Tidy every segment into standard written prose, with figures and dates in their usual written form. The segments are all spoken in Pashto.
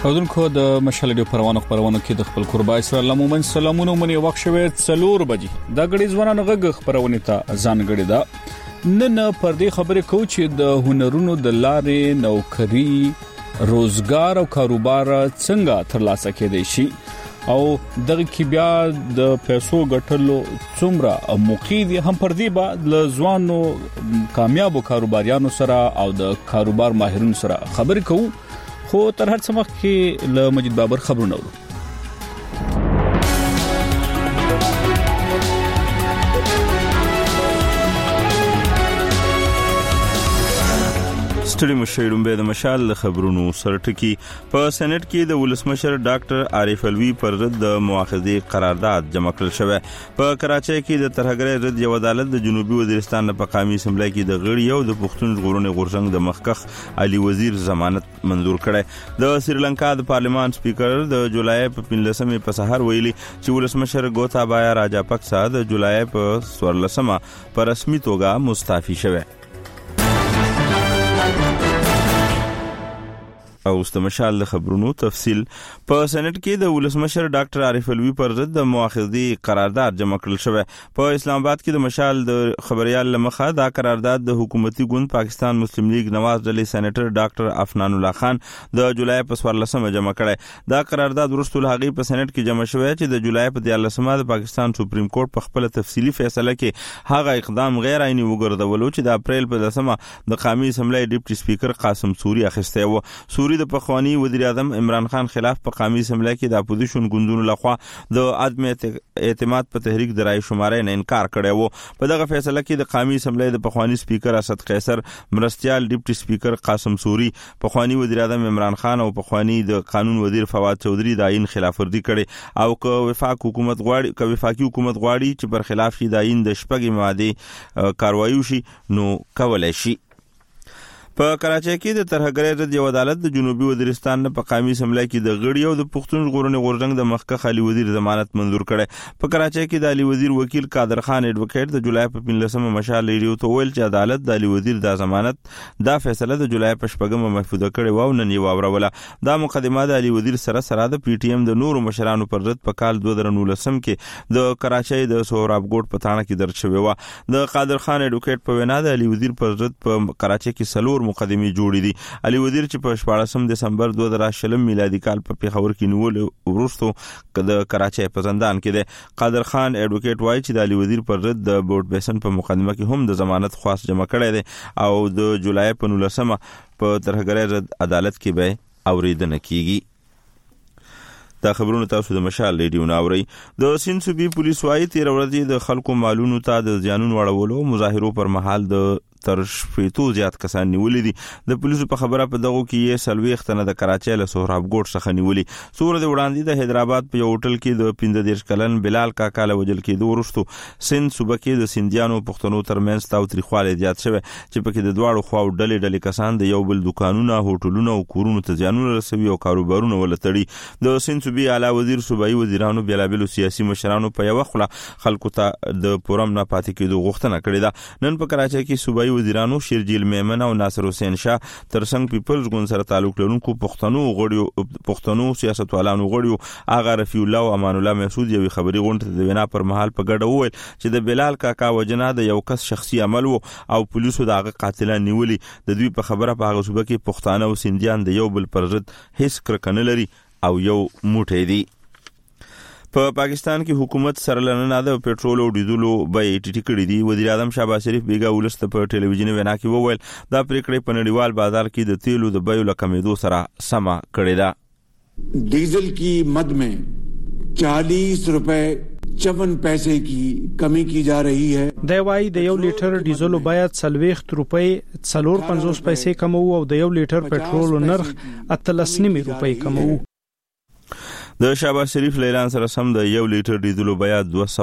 اودونکو د مشال ډیو پروانو کې د خپل قربای سره لمومن سلامونه مونږ وخت شوه 4 بجې د غړي ځوانانو غږ خبرونه ته ځان غړي دا نن پر دې خبرې کو چې د هنرونو د لارې نوکری روزګار او کاروبار څنګه ترلاسه کېدای شي او دغه کې بیا د پیسو ګټلو څومره موقع دي هم پر دې با د ځوانو کامیابو کاروباریانو سره او د کاروبار ماهرونو سره خبرې کوو خو تر هر څه مخکې له مجید بابر خبرونه ورو ستړي مشیرون به د مشال خبرونو سرټکی په سېنات کې د ولسمشر ډاکټر عارف الوی پر رد د مؤاخذې قرارداد جمع کړل شوی په کراچۍ کې د ترهګرۍ رد یو عدالت د جنوبي وزیرستان په مقامي اسمبلی کې د غړي او د پښتون ژغورنې غورځنګ د مخکخ علي وزیر ضمانت منظور کړي د سریلانکا د پارلمان سپیکر د جولای په 15مې په سحر ویلي چې ولسمشر ګوتابایا راجاپکسا د جولای په 14مه په رسمي توګه مستعفي شوی او استمشال خبرونو تفصیل په سېنات کې د ولسمشر ډاکټر عارف الوی پر ضد د مؤاخذې قرارداد جمع کړل شوی په اسلام آباد کې د مشال د خبريال لمخه دا قرارداد د حکومتي ګوند پاکستان مسلم لیگ نواز ډلې سېنیټر ډاکټر عفنان الله خان د جولای په 14مه جمع کړي دا قرارداد وروسته هغه په سېنات کې جمع شوی چې د جولای په 14مه د پاکستان سپریم کورټ په خپل تفصیلی فیصله کې هغه اقدام غیر عیني وګرځولو چې د اپریل په 10مه د قومي اسمبلی ډیپټي سپیکر قاسم سوري اخیسته و سوري د پخوانی وزیر اعظم عمران خان خلاف په قومي اسمبلی کې د اپوزیشن ګوندونو لخوا د عدم اعتماد په تحریک د رای شمارې نه انکار کړی و په دغه فیصله کې د قومي اسمبلی د پخوانی سپیکر اسد قیصر مرستيال ډیپټي سپیکر قاسم سوري پخوانی وزیر اعظم عمران خان او پخوانی د قانون وزیر فواد چودھری د عین خلاف ورزي کړي او که وفاقي حکومت غواړي چې پر خلاف شي د عین د شپږ ماده کاروایی شي نو کولای شي په کراچۍ کې د ترهګرۍ رد یو عدالت د جنوبي وزیرستان په قومي اسمبلی کې د غړي او د پښتون ژغورنې غورځنګ د مخکخ علي وزیر ضمانت منظور کړي په کراچۍ کې د علي وزیر وکیل قادر خان ایڈوکیټ د جولای په 15مه مشال ریډیو ته ویل چې عدالت د علي وزیر د ضمانت دا فیصله د جولای په 10مه محفوظه کړي و او نن یې واوروله دا مقدمه د علي وزیر سره د پی ټی ایم د نورو مشرانو پر رد په کال 2019 کې د کراچۍ د سهراب ګوټ په تاڼه کې درج شوی و د قادر خان ایڈوکیټ په وینا د علي وزیر پر رد په کراچۍ کې سلور مقدمي جوړې دي علي وزیر چې په 14 دسمبر 2020 میلادي کال په پیښور کې نیول ورسته د کراچۍ په زندان کې دی قادر خان ایڈوکیټ وایي چې د علي وزیر پر رد د بورډ بیسن په مقدمه کې هم د ضمانت خواست جمع کړی دی او د جولای په 19مه په ترهګرۍ رد عدالت کې به اوریدنه کیږي دا خبرونه تاسو د مشال ریډیو ناوړي د سین صوبې پولیس وايي 13 ورځې د خلکو مالونو ته د ځانون وړولو مظاهرو پر مهال د تر شپېتو زیات کسان نیولې دي د پولیسو په خبره په دغه کې یې سلوي ختنه د کراچۍ له سهراب ګوټ څخه نیولې سور د وړاندې د حیدرآباد په یو هوټل کې د 15 کلن بلال کاکا له وجل کې د ورستو سند صوبه کې د سندیانو پښتنو ترمنځ تاوتریخواله زیات شوه چې په کې د دواړو خواو ډلې کسان د یو بل دکانونه هوټلونه او کورونو ته ځانونه رسوي او کاروبارونه ولټړي د سند صوبې اعلی وزیر صوبایي وزیرانو بیلابل سیاسي مشرانو په یو خله خلکو ته د پورم نه پاتې کېدو غوښتنه کړې ده نن په کراچۍ کې صوبایي وزیرانو شیرجیل میمن او ناصر حسین شاه ترڅنګ پیپلز ګوند سره تعلق لرونکو پښتنو سیاستوالانو غړیو اغا رفیع الله او امان الله مسعود یو خبري غونډه د وینا پر مهال په ګډه وویل چې د بلال کاکا وجنه د یو کس شخصي عمل او پولیسو دغه قاتلان نیولي د دوی په خبره په هغه صوبه کې پښتانه او سندیان د یو بل پر ضد هیڅ کرکنه لري او یو موټی دي په پاکستان کې حکومت سره لننه د پټرول او ډیزلو بیې ټیټې کړې دي وزیر اعظم شهباز شریف بیګا ولست په ټلویزیوني وینا کې وویل دا پریکړې په نړیوال بازار کې د تیلو د بیو لکمېدو سره سم کړې ده डीजल की मद में 40 रुपए 54 पैसे की कमी की जा रही है د وای د 1 لیټر ډیزل باید 40 روپۍ 450 پیسې کم او د 1 لیټر پټرول نرخ 83 روپۍ کم د شهباز شریف اعلان سره سم د 1 لیټر ډیزل بیا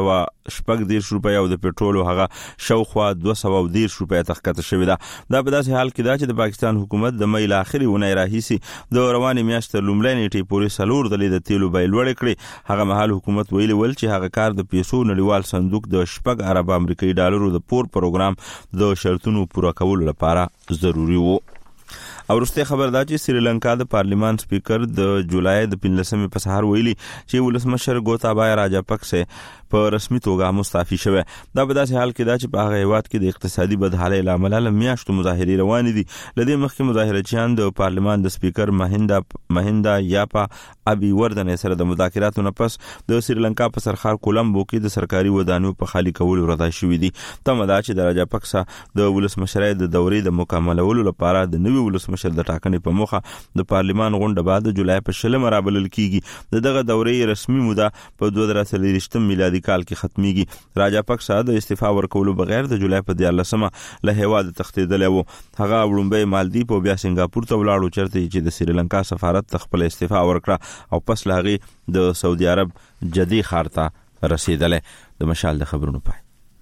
214 روپۍ او د پټرول هغه شاوخوا 210 روپۍ تخکته شوې ده دا په داسې حال کې ده چې د پاکستان حکومت د مې اخري ونې راهیسي د رواني میاشت لومړۍ نیټې پورې سلور د تیلو بیل وړ کړي هغه مهال حکومت ویلي ول چې هغه کار د پیسو نړیوال صندوق د 10 ارب امریکایي ډالرو د پور پروګرام د شرطونو پوره کولو لپاره ضروری وو او وروسته خبر دا چې سریلانکا د پارلیمان سپیکر د جولای د 15 په سهار ویلي چې ولسمشر ګوتابایا راجاپکسه په رسمي توګه مستعفي شوه. دا په داسې حال کې دا چې په هغه هیواد کې د اقتصادي بدحالۍ لامل میاشتو مظاهرې روانې دي. لدې مخکې مظاهرچیان د پارلیمان د سپیکر مهیندا یاپا ابي وردن سره د مذاکراتو نه پس د سریلانکا په سرخار کولمبو کې د سرکاري ودانیو په خالي کولو رضا شوې دي. تمه ده چې د راجاپکسا د ولسمشرۍ د دورې د مکملولو لپاره د نوي ولسمشر د ټاکنې په موخه د پارلیمان غونډه بعد د جولای په 20 مرابلل کیږي. دغه دورې رسمي موده په 2023 میلادي کال کې ختميږي. راجاپکسا د استعفا ورکولو بغیر د جولای په 14مه له هیواد تښتیدلی و. هغه وړومبی مالدیپ او بیا سنگاپور ته ولاړو چرته چې د سریلانکا سفارت خپل استعفا ورکړه او پس له هغې د سعودي عرب جدي ښار ته رسیدلی. د مشال د خبرونو پای.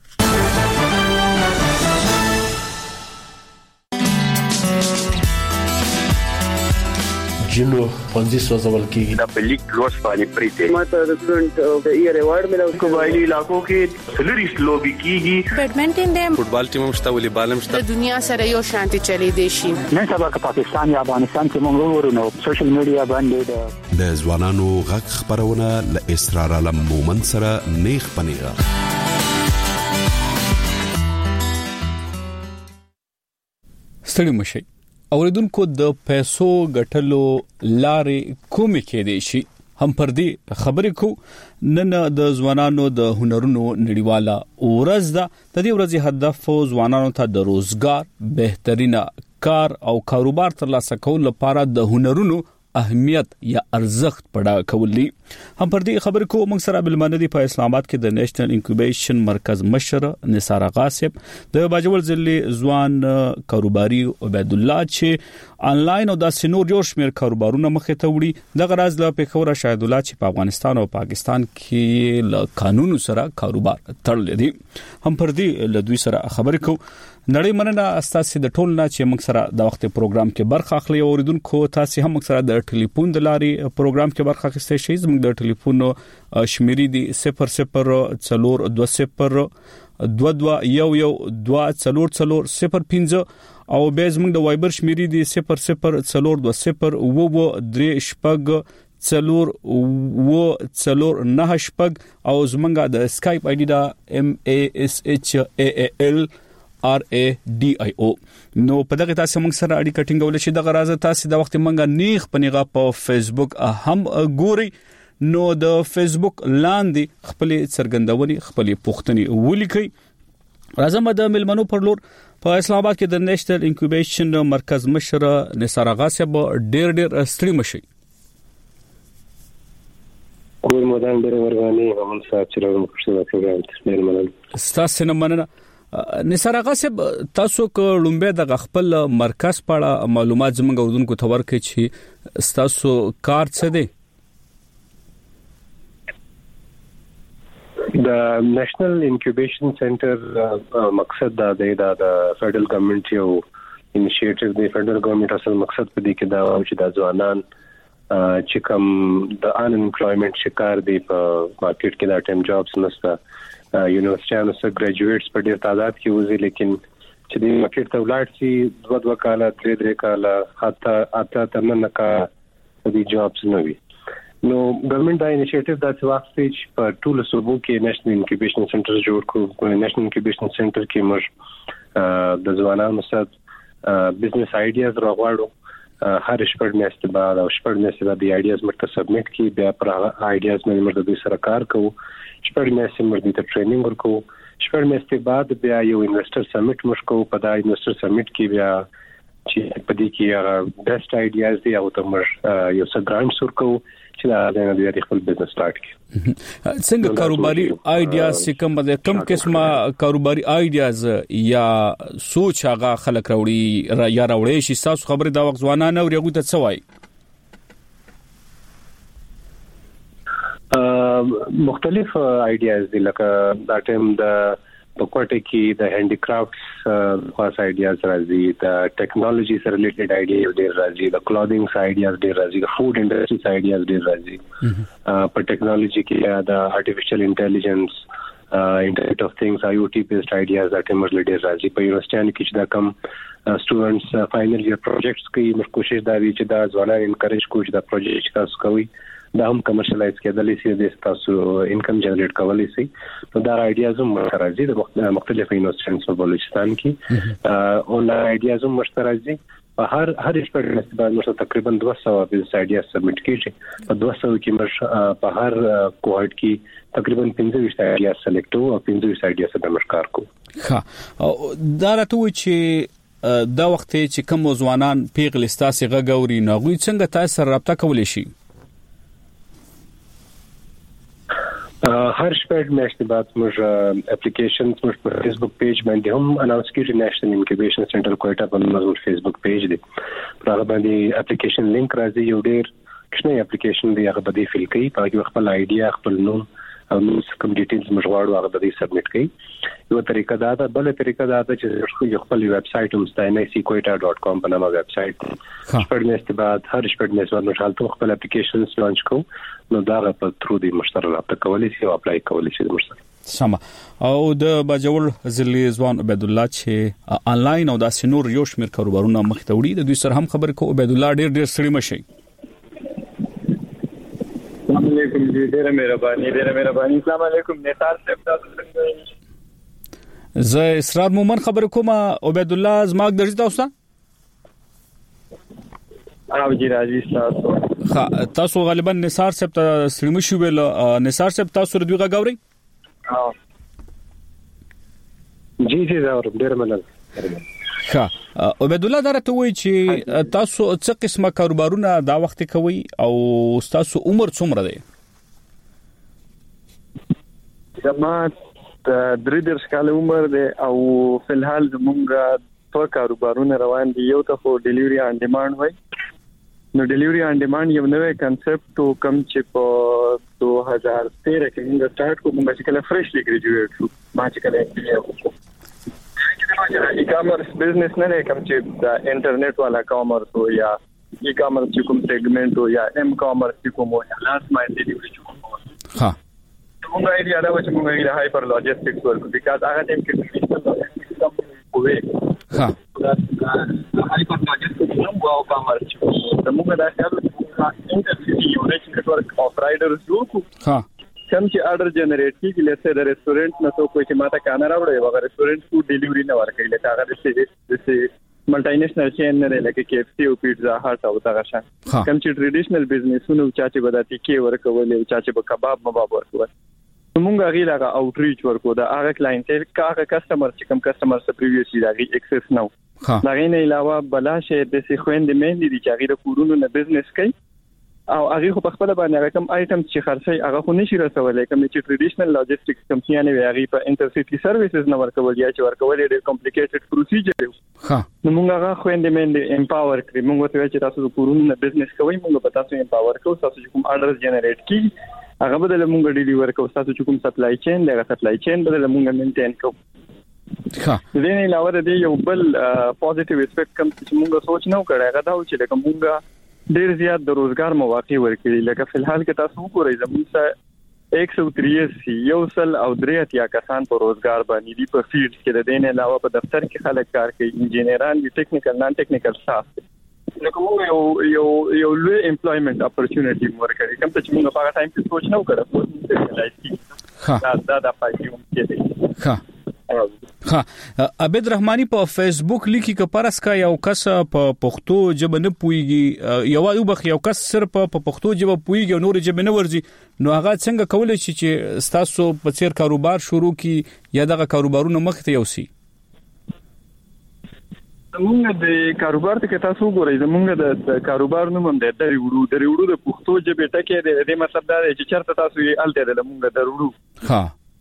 جنو پنځه سوځول کیږي د بلیک لوس باندې پریته ماته د سټوډنټ د ایئر ایوارډ ملو قبایلی علاقو کې سلریس لوبي کیږي. بیډمنټن د فوټبال ټیم مشته ولې بالم شته د دنیا سره یو شانتي چلی دی شي. نن سبا که پاکستان یا افغانستان کې موږ ورونو سوشل میډیا باندې د ځوانانو غږ خبرونه ل اسرار علم مومن سره نیخ پنیغه. ستړي مشي اوریدونکو د پیسو ګټلو لارې کومې کېدې شي هم پر دې خبرې کو. نن د ځوانانو د هنرونو نړیواله ورځ ده. د دې ورځې هدف ځوانانو ته د روزګار، بهترینه کار او کاروبار ترلاسه کول لپاره د هنرونو اهمیت یا ارزښت پړه کولی. هم پر دې خبرې کو موږ سره بلمندي په اسلام آباد کې د نېشنل انکوبیشن مرکز مشر نثار غاسب، د باجوړ ضلع ځوان کاروباري عبید الله چې انلاین او د سينور جوړ شمیر کاروبارونه مخې ته وړي. د غراز له پېښور شاهد الله چې په افغانستان او پاکستان کې له قانون سره کاروبار تړل دي. هم پر دې له دوی سره خبرې کو. نړۍ مننه اساسي د ټول نه چې موږ سره د وخت پروګرام کې برخه اخلي. اوریدونکو تاسو هم موږ سره د ټلیفون د لارې پروګرام کې برخه اخیستئ شئ. زموږ د ټلیفون شمیرې دي 0042022211 22144005 او به زموږ د وایبر شمیرې دي 004203 او زموږ د اسکایپ آی ډی دا MASHAAL RADIO. نو په دغه تاسو موږ سره اړیکه ټینګول شي. د غرازه تاسو د وخت منګه نیخ پنیغه په فیسبوک هم ګوري. نو د فیسبوک لاندې خپل څرګندونې خپل پوښتنې ولیکي. راځم د ملمنو پر لور په اسلام آباد کې د نېشنل انکوبیشن مرکز مشر نثار غاسب ډېر ستړي مشي. کور مدان ډېر ورغاني هم صاحب چې راغلم په پروګرام ډېر مننه. تاسو نه مننه. نثار غاسب تاسو کو لومبه د خپل مرکز په اړه معلومات زموږ اوردونکو ته ورکړي چې تاسو کار څه دی؟ د نېشنل انکوبیشن سنټر مقصد دا دی د فدرل ګورنمنت یو انیشیټیو دی. فدرل ګورنمنت اصل مقصد په دې کې دا و چې د ځوانان چې کوم د ان امپلویمنت شکار دی په مارکیټ کې دا ټایم جابز نشته. یونیورسيټانو سره ګریجویټس په ډېر تعداد کې وځي، لیکن چې د مارکیټ ته ولاړ شي 2 کاله 3 کاله حتی ترنه کا د جابز نه وي. نو ګورنمنت دا انیشیټیو دا څه وخت چې په ټول صوبو کې نېشنل انکوبیشن سنټر جوړ کړو. نېشنل انکوبیشن سنټر کې موږ د ځوانانو سره بزنس آیډیاز راغواړو. هر شپږ میاشتې بعد او شپږ میاشتې بعد د آیډیاز مرته سبمیټ کی، بیا پر آیډیاز باندې موږ د دوی سره کار کوو. شپږ میاشتې موږ د ټریننګ ورکو. شپږ میاشتې بعد بیا یو انویسټر سمیټ موږ کوو. په دا انویسټر سمیټ کې بیا چې په دې کې بیسټ آیډیاز دی او ته موږ یو څه ګرانټس ورکو چې دا د خپل بزنس سٹارټ کړي. څنګه کاروباري آیډیاز کوم قسمه کاروباري آیډیاز یا سوچ هغه خلک راوړي شي؟ تاسو خبره دا وخت ځوانانه او یو ته څه وایي؟ مختلف آیډیاز دي، لکه دا ټیم د پکوټه کې د هاندي کرافټس خاص آیډیاز راځي، د ټیکنالوژي سره ریلیټډ آیډیاز ډېر راځي، د کلوثینګ آیډیاز ډېر راځي، د فود انډستری آیډیاز ډېر راځي. په ټیکنالوژي کې د آرټیفیشل انټيليجنس Internet of Things, IoT based ideas that emerge later راځي په یونیورسيټیانو کې چې دا کم سټوډنټس فائنل ایئر پروجیکټس کوي موږ کوشش دا وی چې دا ځوانان انکریج کوو چې دا پروجیکټ تاسو کوي دا هم کمرشلایز کېدلی شي د تاسو انکم جنریټ کولای شي نو دا ایډیاز هم راځي د مختلفو یونیورسيټیانو په بلوچستان کې او دا ایډیاز هم راځي هر ایکسپیریمنت باندې موږ تقریبا 200 بیس ایډیا سبمټ کیږي په 200 کې موږ په هر کوهورټ کې تقریبا 15 ایډیا سلیکټ او 15 ایډیا سره موږ کار کوو ها دا راته و چې دا وخت چې کوم ځوانان پیغل استاسي غغوري نغوي څنګه تاسو رابطه کولای شي هر شپږ میاشتې بعد موږ اپلیکیشنز موږ په فیسبوک پیج باندې هم اناونس کیږي نېشنل انکیوبیشن سنټر کوټا په موږ فیسبوک پیج دی هغه باندې اپلیکیشن لینک راځي یو ډیر کښنه اپلیکیشن دی هغه باندې فل کوي په هغه خپل آیډیا خپل نوم او کوم ډیټیلز موږ غواړو هغه باندې سبمټ کړئ یو طریقه دا ده بل طریقه دا ده چې خپل ویب سټ هم ستاینسیکویتا.com په نامه ویب سټ شپږ میاشتې بعد هر شپږ میاشتې بعد موږ حالت خپل اپلیکیشنز لانچ کوو نو دا په ترو دی مشترک رابطه کولای شي او اپلای کولای شي مشترک سم او د باجوړ ضلع ځوان عبد الله چې انلاین او د سنور یو شمیر کاروبارونه مخته وړي د دوی سره هم خبر کو عبد الله ډیر سړی مشي السلام علیکم جی ډیره مهرباني السلام علیکم نثار صاحب تاسو څنګه زه اسرار مومن خبر کوم عبد الله زماګ درځي تاسو او جی راځي تاسو غالبا نثار صاحب ته سړی شو ویل نثار صاحب تاسو دوی غاوري جی دا ډیره مننه ښه عبد الله درته وایي چې تاسو څه قسمه کاروبارونه دا وخت کوي او تاسو عمر څومره دی زما 3 کال عمر دی او په الحال زمونږ په کاروبارونه روان دي یو ته ډیلیوري آن ډیماند وای نو ډیلیوري آن ډیماند یو نوې کنسپټ کوم چې په 2013 کې موږ سٹارټ کوو موږ چې کله فرشلی ګریجویټ شو ما چې کله ای-کامرس بزنس نه کوم چې د انټرنیټ والا کامرس او یا ای-کامرس چې کوم سیګمنټ او یا ایم کامرس چې کوم لاست مایل ډیلیوري چې کوم ها موږ ایډیا دا و چې موږ د هایپر لوجستکس ورکو بیکاز هغه ټیم کې کوي ها هایپر لوجستکس نو او کامرس چې موږ دا کارو انټرسيټي یونټ نیټورک اف رایډرز جوړ کو ها کوم چې آرډر جنریټ کیږي لکه د ریسټورانټ نه څوک چې ماته کانا راوړي وغه ریسټورانټ فود ډیلیوري نه ورکوي لکه هغه د ملټي نېشنل چین نه لکه KFC او پیزا هټ او دغه شان کوم چې ټریډیشنل بزنسونه چا چې بداتي کې ورکول او چا چې کباب مباب ورکول موږ غیله اوټریچ ورکو دا هغه کلاینټل هغه کسٹمر چې کوم کسٹمر سره پریویسلی دا غي اکسس نو دا غي نه علاوه بلاشه د سیخويند مهندي دي چې هغه د کورونو نه بزنس کوي او هغه خو په خپل باندې کوم آیټم چې خرڅي هغه خو نشي رسولای کوم چې ټریډیشنل لوجستکس کمپنیانه وي هغه په انټرسيټي سرویسز نه ورکول یا چې ورکول ډېر کمپلیکیټډ پروسیجر ها نو موږ هغه خويند مهندي امپاور کړی موږ ته چې تاسو د کورونو نه بزنس کوئ موږ په تاسو امپاور کوو تاسو کوم آرډرز جنریټ کی هغه بدل موږ ډیلیور کوو تاسو کوم سپلای چین دغه سپلای چین بدل موږ مینټین کوو ها دې نه علاوه د یو بل پوزټیو اسپیکټ کوم چې موږ سوچ نه وکړای هغه دا چې موږ ډیر زیات د روزګار مواقع ورکړي لکه په الحال کې تاسو وګورئ زموږ سره 183 یو سل او 3 کسان په روزګار باندې دي په فیلډ کې د دې نه علاوه په دفتر کې خلک کار کوي انجینران دي ټیکنیکل نان ټیکنیکل سټاف لکه موږ یو لوی امپلویمنت اپورتونټی ورکړي کوم چې موږ په هغه ټایم کې سوچ نه وکړو دا پاتې وم کې ها ها عبد رحماني په فیسبوک لیکي ک پرس کا یو کس په پښتو ژبه نه پويږي یو کس صرف په پښتو ژبه پويږي نور ژبه نه ورزي نو هغه څنګه کولای شي چې تاسو په څیر کاروبار شروع کی یا دغه کاروبارونه مخته یوسي موږ د کاروبار ته تاسو وګورئ زموږ د کاروبار نوم هم د دریوړو د پښتو ژبه ټکي د مطلب دا چې چرته تاسو یې الته د موږ دروړو ها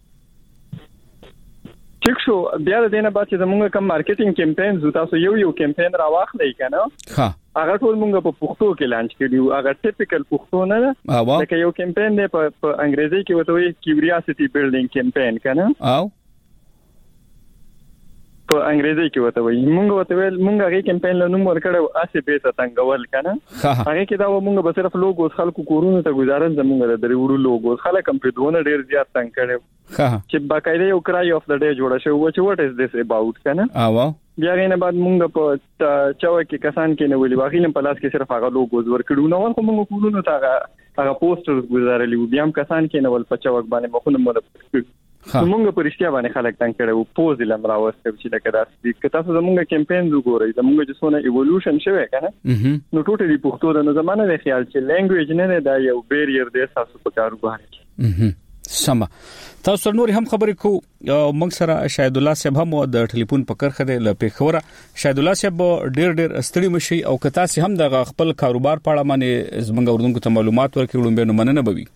ټیک شو بیا د دینه بعد چې زموږ کوم مارکیټینګ کمپاین زو تاسو یو کمپاین راواخلئ کنه ها هغه ټول موږ په پښتو کې لانچ کړیو هغه ټیپیکل پښتو نه لکه یو کمپاین دی په انګریزي کې وته وي کیوریاسيټي بیلډینګ کمپاین کنه او انګریزي کې وته وي مونږ وته ویل مونږ هغه کمپاین له نوم ورکړو اسه پیسه څنګهول کنه هغه کې دا مونږ به صرف لوګوس خلکو کورونو ته گزارن زمونږ د وړو لوګوس خلک هم په دونه ډیر زیات څنګه کړو چې باقاعده یو کرای اف د ډے جوړه شو چې what is this about کنه بیا غینه بعد مونږ په چاوه کې کسان کې نه ویلي واخیلم په لاس کې صرف هغه لوګوس ورکړو نو ورکو مونږ کورونو ته هغه پوسټرز گزارلي بیا هم کسان کې نه ول په چاوه باندې مخونه مونږ موږ په رښتیا باندې خلک تنګ کړو پوز لم راوستو چې لکه داسې که تاسو زموږ کمپاین وګورئ زموږ چې څونه ایوولوشن شوی کنه نو ټوټلی پښتو د زمانه د خیال چې لینګویج نه دا یو بیریر دی تاسو په کار وګورئ سم تاسو نور هم خبرې کو موږ سره شاهد الله صاحب هم د ټلیفون په کرخه دی ل پیښوره شاهد الله صاحب ډیر ستړي مشي او که تاسو هم د خپل کاروبار په اړه باندې زموږ اردوونکو ته معلومات ورکړو به نو مننه بوي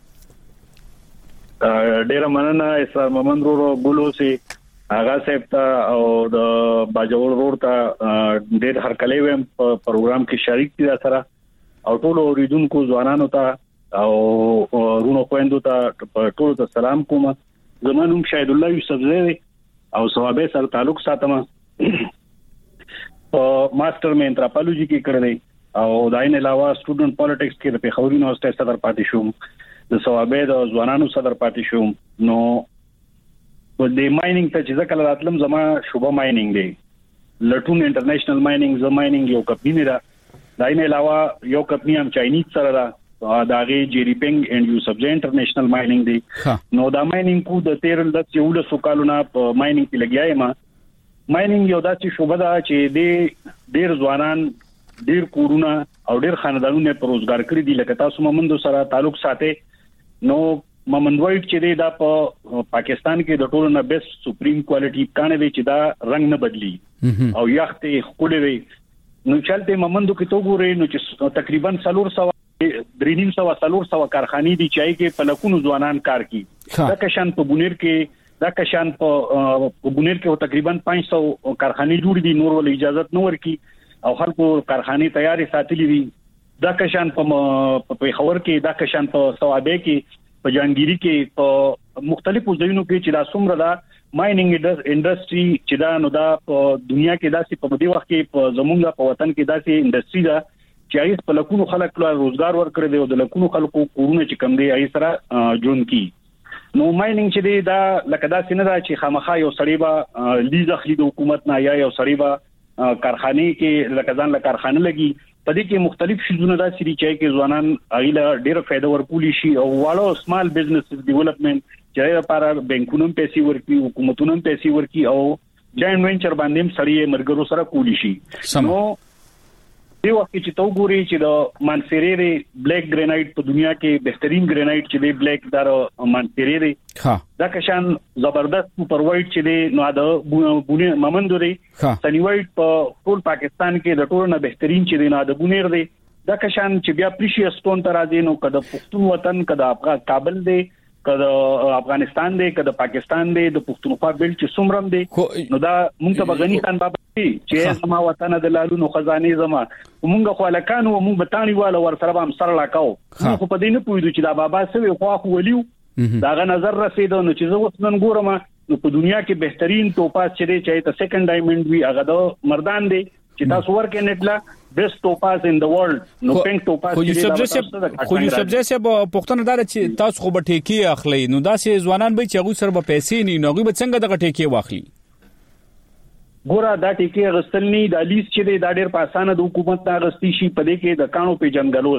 ډیر مننه اسلام محمد ورو بولوسي هغه صاحب ته او د باجوړ روډ ته ډیر هر کله ویم په پروګرام کې شریک دي سره او ټول اوریدونکو ځوانانو ته او رونو خويندو ته ټول ته سلام کوم زمونږ شاهد الله یوسف زیری او صحابه سره تعلق ساتم ماستر مې انتراپولوژي کې کړی او داین علاوه سټوډنټ پالیټکس کې د پیښور یونیورسيټي صدر پاتې شوم د صوابه د ځوانانو صدر پاتې شوم نو د ماینینګ ته چې ځکه راتلم زما شوبه ماینینګ دی لټون انټرنیشنل ماینینګ زما ماینینګ یو کمپنی را داین علاوه یو کمپنی هم چاینیز سره را داغه جیریپنګ اند یو سبجه انټرنیشنل ماینینګ دی نو دا ماینینګ کو د 13 سکالونه په ماینینګ کې لګیایم ماینینګ یو داسې شوبه ده چې د ډیر ځوانان ډیر کورونه او ډیر خاندانونه پر روزګار کړی دي لکه تاسو مومندو سره تعلق ساتي نو مومند وایټ چې دا په پاکستان کې د ټولو نه بیسټ سپریم کوالټي کانه وی چې دا رنگ نه بدلی او یخته خولې وی نو چلته مومندو کې تو ګورې نو چې تقریبا 300 کارخانې دي چې کې په لکونو ځوانان کار کوي دا کشان په بونیر کې تقریبا 500 کارخانې جوړ دي نور ول اجازه نه ورکي او خلکو کارخانې تیارې ساتلې دي دا کشان په پیښور کې دا کشان په صوابه کې په جانګيري کې په مختلفو ځایونو کې چې دا څومره دا ماینینګ انډستری چې دا نو دا په دنیا کې داسې په دې وخت کې په زمونږ په وطن کې داسې انډستری دا چې ایس په لکونو خلک له روزګار ورکړي دي او د لکونو خلکو کورونه چې کم دي ایس سره جون کی نو ماینینګ چې دی دا لکه دا سینه دا چې خامخا یو سړی با لیز اخلي د حکومت نه یا یو سړی با کارخانه کې لکه ځان له کارخانه لګي په دې کې مختلف شیزونه دا سری چې ځوانان اغیلا ډېر فائدہ ورکولی شي او واړو سمال بزنس ډیولپمنٹ چې لپاره بانکونو پیسې ورکړي حکومتونو پیسې ورکړي او جاین وینچر باندې سړی مرګرو سره کولی شي نو دی وخت چې تو ګوري چې د مانسيري بلیک گرینایټ په دنیا کې بهترین گرینایټ چې دی بلیک دار مانسيري دا کشان زبردست سپر وایټ چې دی نو دا بونه ممندو دی سنی وایټ په ټول پاکستان کې د ټول نه بهترین چې دی نو دا بونیر دی دا کشان چې بیا پریشیس ټون تر راځي نو کده پښتون وطن کده افغان کابل دی کده افغانستان دی کده پاکستان دی د پښتونخوا بل چې سومرم دی نو دا مونږ ته بغنی خان بابا چې زما وطن د لالونو خزانه زما مونږ خو لکانو مونږ بتانی والا ور سره هم سره لاکاو نو په دې نه پوهیدو چې دا بابا سوي خو ولیو داغه نظر رسیدو نو چې زه اوس نن ګورم نو په دنیا کې بهترین توپاس چې ته سیکنډ ډایمنډ وی هغه د مردان دی چې تاسو ورکې نټلا بیسټ توپاس ان د ورلد نو پینک توپاس خو یو سبجیکټ پښتون دار چې تاسو خو به ټیکي اخلي نو داسې ځوانان به چې هغه سره به پیسې نه نو هغه به څنګه دغه ټیکي واخلي ګوره دا ټیکي غستلنی د لیست چې دا ډېر په اسانه د حکومت نه غستی شي په دې کې د کانو په جنګلو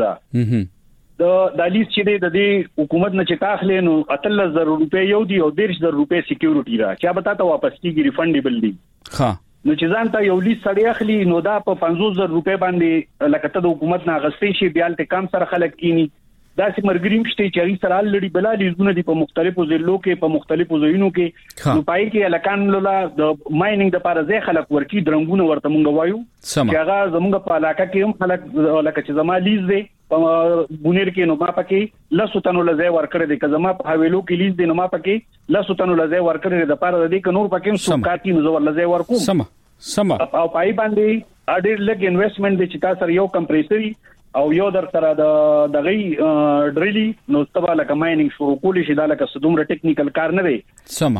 دا د لیست چې د دې حکومت نه چې تاخلې نو 3000 روپے یو دی او 10000 روپے سکیورټي را چا بتا ته واپس کیږي ریفندیبل دی نو چې ځان ته یو لیست سړی اخلي نو دا په 50000 روپے باندې لکه ته د حکومت نه غستی شي بیا ته کم سره خلک کینی دا چې مرګریم شته چې سره لړی بلا لیزونه دي په مختلفو ضلعو کې په مختلفو ځایونو کې نو پای کې الکان لولا د ماینینګ د لپاره ځای خلک ورکی درنګونه ورته مونږ وایو چې هغه زمونږ په علاقه کې هم خلک لکه چې زما لیز دی په بونیر کې نو ما پکې لاسوتنو لځای ورکړی دی که زما په حویلو کې لیز دی نو ما پکې لاسوتنو لځای ورکړی دی د لپاره د دې ک نور پکې سوکاتی نو زور لځای ورکو سم او پای باندې اډیر لګ انویسټمنٹ دی چې تاسو یو کمپریسري او یو در سره د دغه ډریلی نو تبا لکه ماینینګ شروع کولی شي دا لکه صدومره ټیکنیکل کار نه دی سم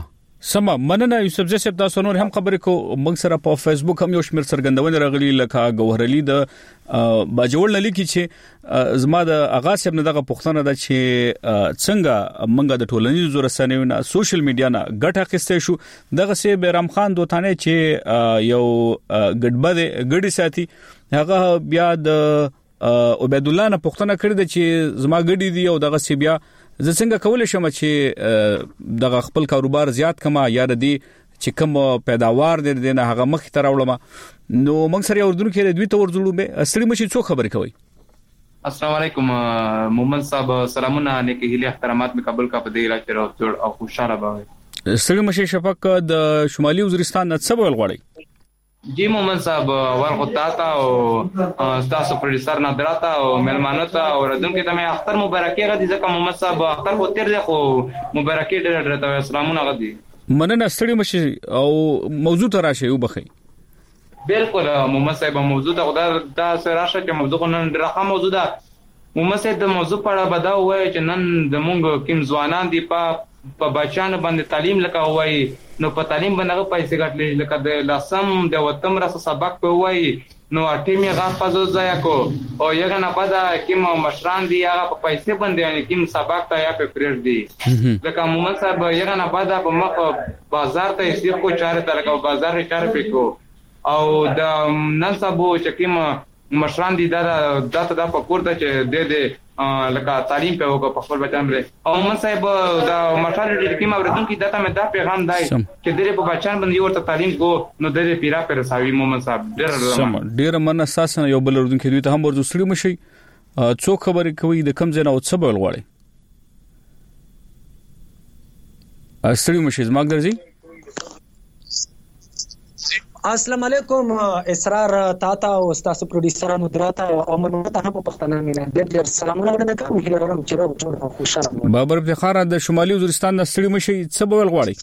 سما مننه یوسف زی صاحب تاسو نور هم خبرې کو موږ سره په فیسبوک هم یو شمیر څرګندونه راغلي لکه ګوهرعلی د باجوړ لیکي چې زما د اغاز صاحب نه دغه پوښتنه ده چې څنګه موږ د ټولنیزو رسنیو نه سوشل میډیا نه ګټه اخیستې شو دغه سه بیرام خان دوتانه چې یو ګډي ساتي هغه بیا د عبید الله نه پوښتنه کړې ده چې زما ګډي دی او دغه سی بیا زه څنګه کولای شم چې دغه خپل کاروبار زیات کما یا د دې چې کوم پیداوار دې نه هغه مخ ته راوړم نو موږ سره اردن کې دوی ته ورزړو به اصلي مشي څو خبرې کوي السلام علیکم محمد صاحب سلامونه نیکی هیله احترامات می قبول کا په دې علاقې راوړ او خوشاله بوي اصلي مشي شفق د شمالي وزیرستان نه څه ول غواړي جی محمد صاحب ورغتا تا او تاسو پروډوسر نه دراته او ملمانو ته او ردون کې ته اختر مبارکي غدي ځکه محمد صاحب اختر خو تیر دی خو مبارکي ډېر ته سلامونه غدي مننه ستړي مشي او موضوع ته راشي وبخي بالکل محمد صاحب موضوع ته خدای دا سره راشه چې موضوع نن ډېر موضوع ده محمد صاحب د موضوع په اړه بداو وای چې نن د مونږ کوم ځوانان دی په بچانو باندې تعلیم لکه وای نو په تعلیم باندې پیسې ګټلې لکه د لاسم د وتم را سبق په وای نو اټیمه غا پزو ځای کو او یګه نه پدا کوم مشران دی هغه په پیسې باندې یعنی کوم سبق ته یا په پرېږ دی لکه محمد صاحب یګه نه پدا په مخ بازار ته یې کو چاره تر کو بازار یې چاره پکو او د نن سبو چې کوم مشران دي دا په کوړه چې د لکه تعلیم په وګه په خپل بچان لري او محمد صاحب دا مشران دي کوم اوردون کې داته مې دا پیغام دی چې دغه په بچان باندې ورته تعلیم کو نو د پیرا پر ساوي محمد صاحب ډېر من اساسا یو بل اوردون کې دوی ته هم ورته سړي مشي څو خبرې کوي د کم ځای نه او څه بل غواړي سړي مشي زما ګرځي السلام علیکم اسرار تاتا او تاسو پروډوسرانو دراته او موږ ته هم پښتنه مینه ډېر سلامونه ورکوم هیله لرم چې راوړو خوشاله بابر افتخار د شمالي وزیرستان د ستړي مشي څه بول غواړي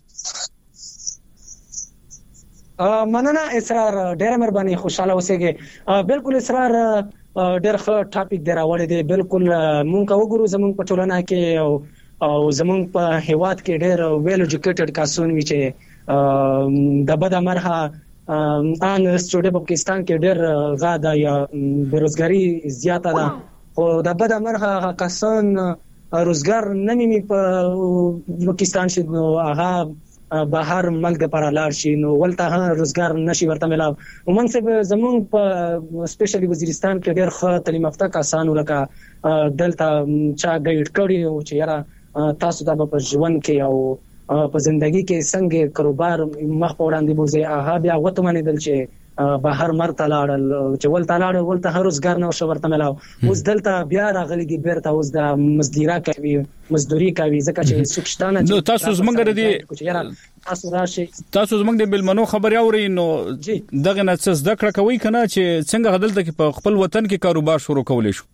مننه اسرار ډېر مهرباني خوشاله اوسئ بالکل اسرار ډېر ښه ټاپک دی راوړی دی بالکل مونږ وګورو زمونږ په ټولنه کې او زمونږ په هیواد کې ډېر ویل ایجوکیټډ کسان وي چې د بد مرحه ان سټوډنټ په پاکستان کې ډېر زیاده یا بیروزګاری زیاته ده او د بد مرحه کسان روزګار نه نیمه په پاکستان شي نو هغه بهر ملک د پر لاړ شي نو ولته روزګار نشي ورته ملاو ومن څه زمون په سپیشلی وزیرستان کې ډېر ښه تعلیم یافته کسان ولکه دلته چا ګایډ کړي او چې یاره تاسو دا په ژوند کې او په ژوندۍ کې څنګه کاروبار مخ په وړاندې بوزي هغه بیا وته منې دل چې بهر مرته لاړل چې ولته هر روزګار نه شو ورته ملاو اوس دلته بیا راغلي دي بیرته اوس د مزدوري کوي ځکه چې سوکشتانه نو تاسو زمونږ دې تاسو زمونږ د بلمنو خبري اوري نو دغه نه څه زده کړه کوي کنه چې څنګه غدلته کې په خپل وطن کې کاروبار شروع کولای شو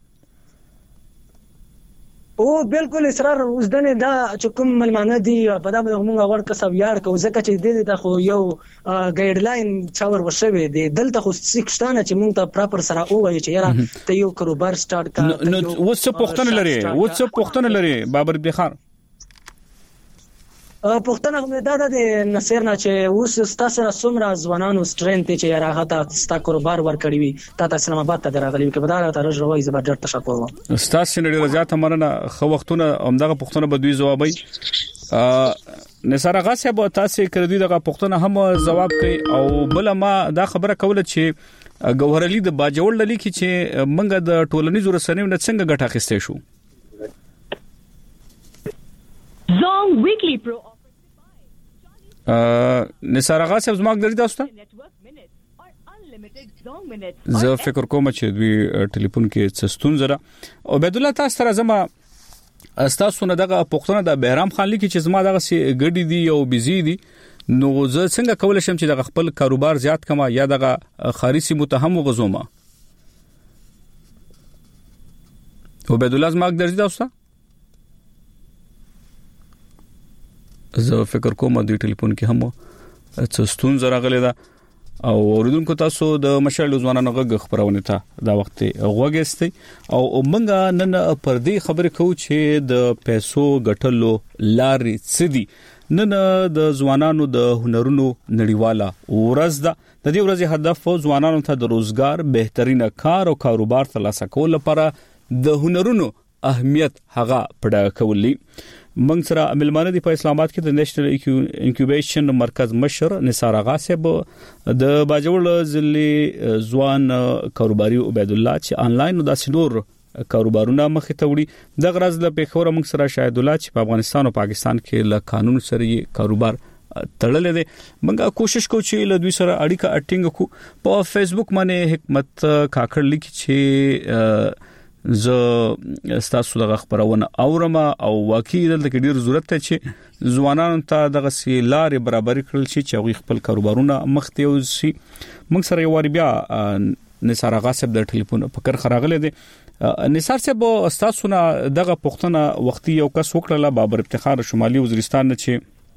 او بالکل اصرار اوس دنه دا چې کوم ملمانه دي په دا موږ ورته سویار کو ځکه چې د خو یو ګایډ لاین څور وشوي دي دلته خو سکشتانه چې موږ ته پراپر سره وایي چې یاره ته یو کاروبار سٹارټ کا نو وڅ پختنه لري بابر بخار پښتنه هم دا د نصر نه چې اوس تاسو سره ځوانانو سترنت چې راغه تاسو کاروبار ورکړی وي تاسو اسلام آباد ته راغلی کې بدار ته رجوي زبردست تشکر تاسو نه ډیر زیات مرنه خو وختونه همدغه پښتنه بدوي جوابي نصر هغه څه به تاسو کړی دغه پښتنه هم جواب کوي او بل ما دا خبره کوله چې ګوهرعلی د باجوړ للی کې چې منګه د ټولنیزو رسنیو نه څنګه ګټه اخیستې شو زونګ ویکلی پرو نثار آغا صاحب زما غږ تاسو ته زه فکر کوم چې دوی ټلیفون کې څه ستونزه ده عبید الله تاسو سره زما تاسو نه دغه پښتنه د بهرام خان لیکي چې زما دغه ګډي دي او بيزي دي نو زه څنګه کولای شم چې دغه خپل کاروبار زیات کما یا دغه خارجي متهم وغزومه عبید الله زما غږ تاسو ته زه فکر کوم دوی ټلیفون کې هم څه ستونزه راغله ده او اوریدونکو تاسو د مشعل ځوانانو غږ خبرونه ته دا وخت غوږستي او موږ نن پر دې خبرې کوو چې د پیسو ګټلو لارې څه دي نن د ځوانانو د هنرونو نړیواله ورځ ده. د دې ورځې هدف ځوانانو ته د روزګار، بهترینه کار او کاروبار ترلاسه کول لپاره د هنرونو اهمیت هغه پړه کولی. موږ سره ملمانه دي په اسلام آباد کې د نېشنل انکیوبیشن مرکز مشر نثار آغا صاحب، د باجوړ ضلع ځوان کاروباري عبید الله چې آنلاین د سنور کاروبارونه مخې ته وړي. د غرض له پیښور موږ سره شاهد الله چې په افغانستان او پاکستان کې له قانون سره کاروبار تړلې ده. موږ کوشش کوو چې له دوی سره اړیکه اټینګ کو. په فیسبوک باندې حکمت کاکړ لیکي چې ز تاسو دغه خبرونه اورم او واقعي دلته ډیر ضرورت ته چې ځوانانو ته دغه سیلارې برابر کړل شي چې هغه خپل کاروبارونه مخ ته وځي. موږ سره یو بیا نثار آغا صاحب د ټلیفون په کر خراغله دي. نثار صاحب تاسو نه دغه پښتنه وختي یو کس وکړه بابر افتخار شمالي وزیرستان نه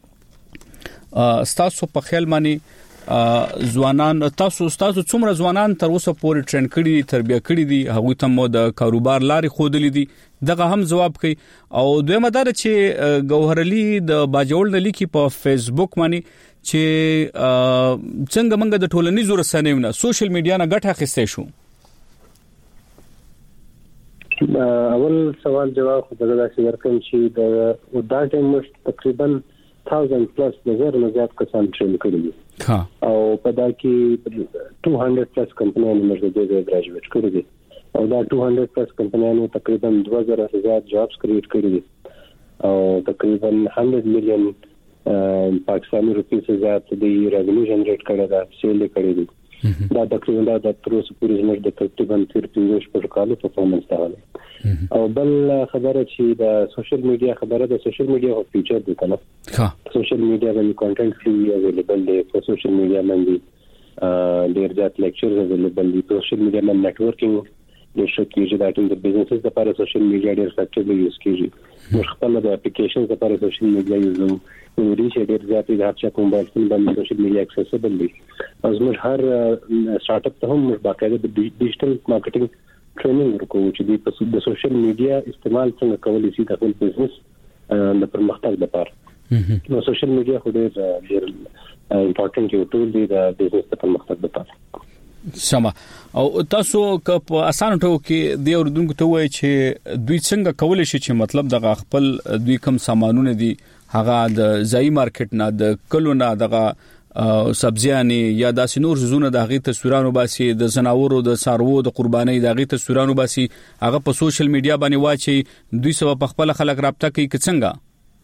چې تاسو په خیال باندې ځوانان تاسو څومره ځوانان تر اوسه پورې ټرین کړي تربیه کړي دي هغه ته مو د کاروبار لارې خودلې دي دغه هم جواب کوي. او دویمه دا چې ګوهر علي د باجوړ نه لیکي په فیسبوک باندې چې څنګه موږ د ټولنیزو رسنیو نه سوشل میډیا نه ګټه اخیستې شو. اول سوال جواب خو دغه چې ورکوم چې د دا ټیم مش تقریبا 1000 پلس نظر نه زیات کسان ټرین کړي دي او په دا کې 200 پلس کمپنیانو موږ د ګریجویټ کړي دي او دا 200 پلس کمپنیانو تقریبا 2000 زیات جابس کریټ کړي دي او تقریبا 100 میلیون پاکستانی روپیس زیات د ریونیو جنریټ کړي دا سیل کړي دي. دا تقریبا د تروس پورې زموږ د تقریبا 13 پروتوکول پرفورمنس ده. او بل خبره چې د سوشل میډیا خبره د سوشل میډیا او فیچر دي کنه سوشل میډیا باندې کنټینټ فری اویلیبل دی. په سوشل میډیا باندې ډیر ځات لیکچرز اویلیبل دي. سوشل میډیا باندې نیټورکینګ ډیر ښه کیږي. دا ټول د بزنسز لپاره سوشل میډیا ډیر افیکټیولی یوز کیږي. موږ خپل د اپلیکیشنز لپاره سوشل میډیا یوزو ریچ ډیر زیات د هر چا کوم باندې سوشل میډیا اکسیسیبل دي. او موږ هر سٹارټ اپ ته هم موږ باقاعده د ډیجیټل مارکیټینګ ټریننګ ورکوو چې د سوشل میډیا استعمال څنګه کولای شي د خپل بزنس د پرمختګ لپاره. نو سوشل میډیا خو ډیر امپورټنت یو ټول دی د بزنس د پرمختګ لپاره. سما او تاسو که په اسانه ټکو کې د اوردونکو ته وایي چې دوی څنګه کولای شي چې مطلب دغه خپل دوی کم سامانونه دي هغه د ځای مارکیټ نه د کلو نه دغه سبزیانه یا د سينور زونه د هغه تصویرانو باسي د زناورو د سارو د قرباني د هغه تصویرانو باسي هغه په سوشل میډیا باندې واچي دوی سبا په خپل خلک رابطه کوي څنګه.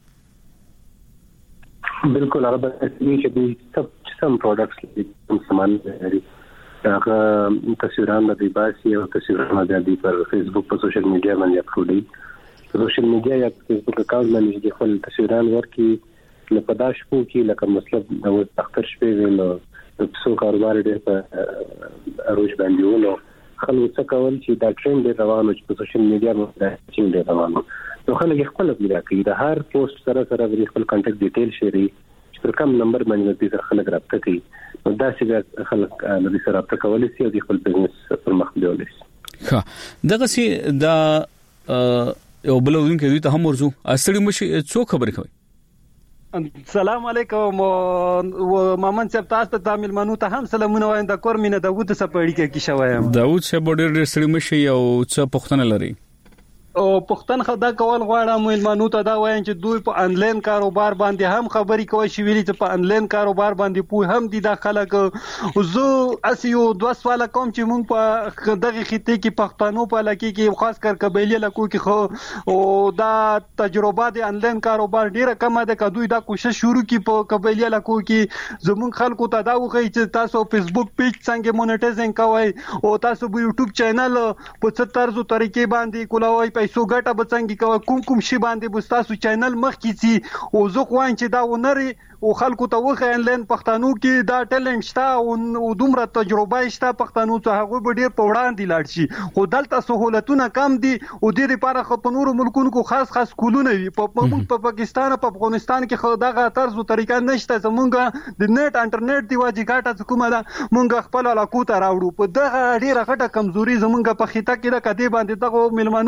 بالکل هغه چې دوی سم پروډکټس کوم سامان لري هغه تصویرونه د باسي او تصویرونه د پر فیسبوک په سوشل میډیا باندې اپلوډ دي. سوشل میډیا یا فیسبوک اکاونټ باندې د خپل تصویرونه ورکي نه پداش کو کې لکه مطلب د اختر شپې ویلو د څو کاروبار دې په اروج باندې ولو خلک څه کول چې دا ټرند دی روانو چې په سوشل میډیا باندې چې دی روانو نو خلک خپل پیدا کوي د هر پوسټ سره د خپل کانټیکټ ډیټیل شری چې کوم نمبر باندې د خلک رابطه کوي نو دا چې خلک د سره رابطه کولای شي او خپل بزنس پر مخ بیولای شي. ښه دغه سي دا یو بل ودونکو ته هم ورزو اصلي مشي څو خبرې کوي. السلام علیکم مامن صاحب تاسو ته ملمنو ته هم سلامونه وایم د کور مینه داوود صاحب اړیکه کې شوم. داوود صاحب ډېر سړی مشي او څه پښتنه لري او پښتن خدا کول غواړم ملمنو ته دا وایم چې دوی په انلاین کاروبار باندې هم خبرې کوي چې ویلي چې په انلاین کاروبار باندې پوه هم دي د خلک زو اسیو 2 سوال کوم چې مونږ په دغه خطې کې پښتنو په لکه کې خاص کر قبایلی لکو کې خو او دا تجربه د انلاین کاروبار ډیره کم ده که دوی دا کوشش شروع کړي په قبایلی لکو کې زمون خلکو ته دا وایي چې تاسو فیسبوک پیج څنګه مونټایزینګ کوئ او تاسو به یوټیوب چینل په څه طرزو طریقې باندې کولای پیسو ګټه بڅنګي کوم شي باندې بس تاسو چینل مخ کیږي او زه خو ان چې دا ونري او خلکو ته وخه انلاین پښتنو کې دا ټیلنټ شته او دومره تجربه شته پښتنو ته هغه به ډیر په وړاندې لاړ شي خو دلته سہولتونه کم دي او د دې لپاره خو په نورو ملکونو کې خاص کولونه وي په پاکستان په افغانستان کې خو دغه طرز او طریقه نشته زمونږ د نت انټرنیټ دی واجی ګټه کومه ده مونږ خپل علاقو ته راوړو په دغه ډیره غټه کمزوري زمونږ په خطه کې د کدی باندې دغه ملمنو خبري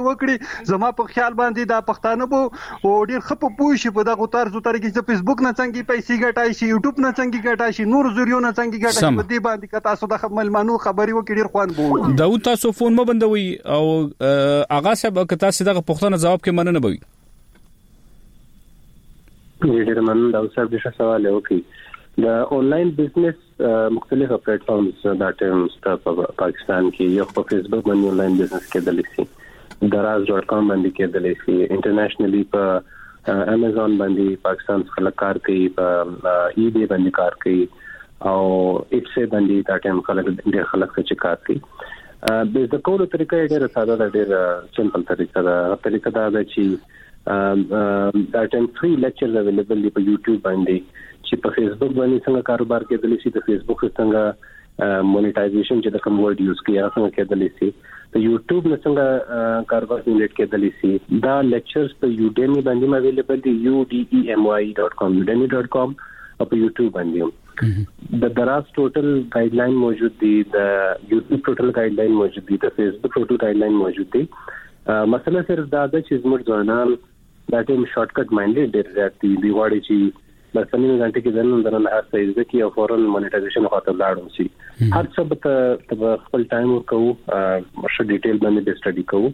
وکړي زما په خیال باندې دا پښتانه به ډیر خپ پوي شي په دغه طرز طریقې چې فیسبوک نه څنګه پیسې ګټای شي یوټیوب نه څنګه ګټای شي نور زریو نه څنګه ګټای شي په دې باندې که تاسو د ملمنو خبري وکړي ډیر خوان بو داود تاسو فون مو بندوي او اغا صاحب که تاسو دغه پښتنه جواب کې مننه بوي ډیر مننه دا اوس د سوال یو کې د آنلاین بزنس مختلفه پلیټ فارمز دا ټیمز په پاکستان کې یو په فیسبوک باندې آنلاین بزنس کېدلی شي daraz.com باندې کېدلی شي انټرنیشنلی په امازون باندې پاکستان خلک کار کوي په ای بی باندې کار کوي او اټس باندې دا ټیم خلک ډېر خلک چې کار کوي د کولو طریقه ډېر ساده ده ډېر سمپل طریقه ده چې دا ټیم فری لیکچرز اویلیبل دي په یوټیوب باندې چې په فیسبوک باندې څنګه کاروبار کېدلی شي د فیسبوک څنګه مونیټایزیشن چې د کوم ورډ یوز کوي هغه څنګه کېدلی شي د یوټیوب نه څنګه کاروبار جنریټ کېدلی شي دا لیکچرز په یوډیمی باندې اویلیبل دي udemy.com udemy.com او په یوټیوب باندې د دراز ټوټل ګایډلاین موجود دي د یوټیوب ټوټل ګایډلاین موجود دي د فیسبوک ټوټل ګایډلاین موجود دي مسله صرف دا ده چې زموږ ځوانان دا ټیم شارټ کټ مایندډ ډېر زیات دي دی واړي چې بس نیم غنټه کې ځنن هر څه یې ځکه او فورن مونیټایزیشن خاطر لاړم شي هر څه به خپل ټایم ورکو مشه ډیټیل باندې سټډي کوو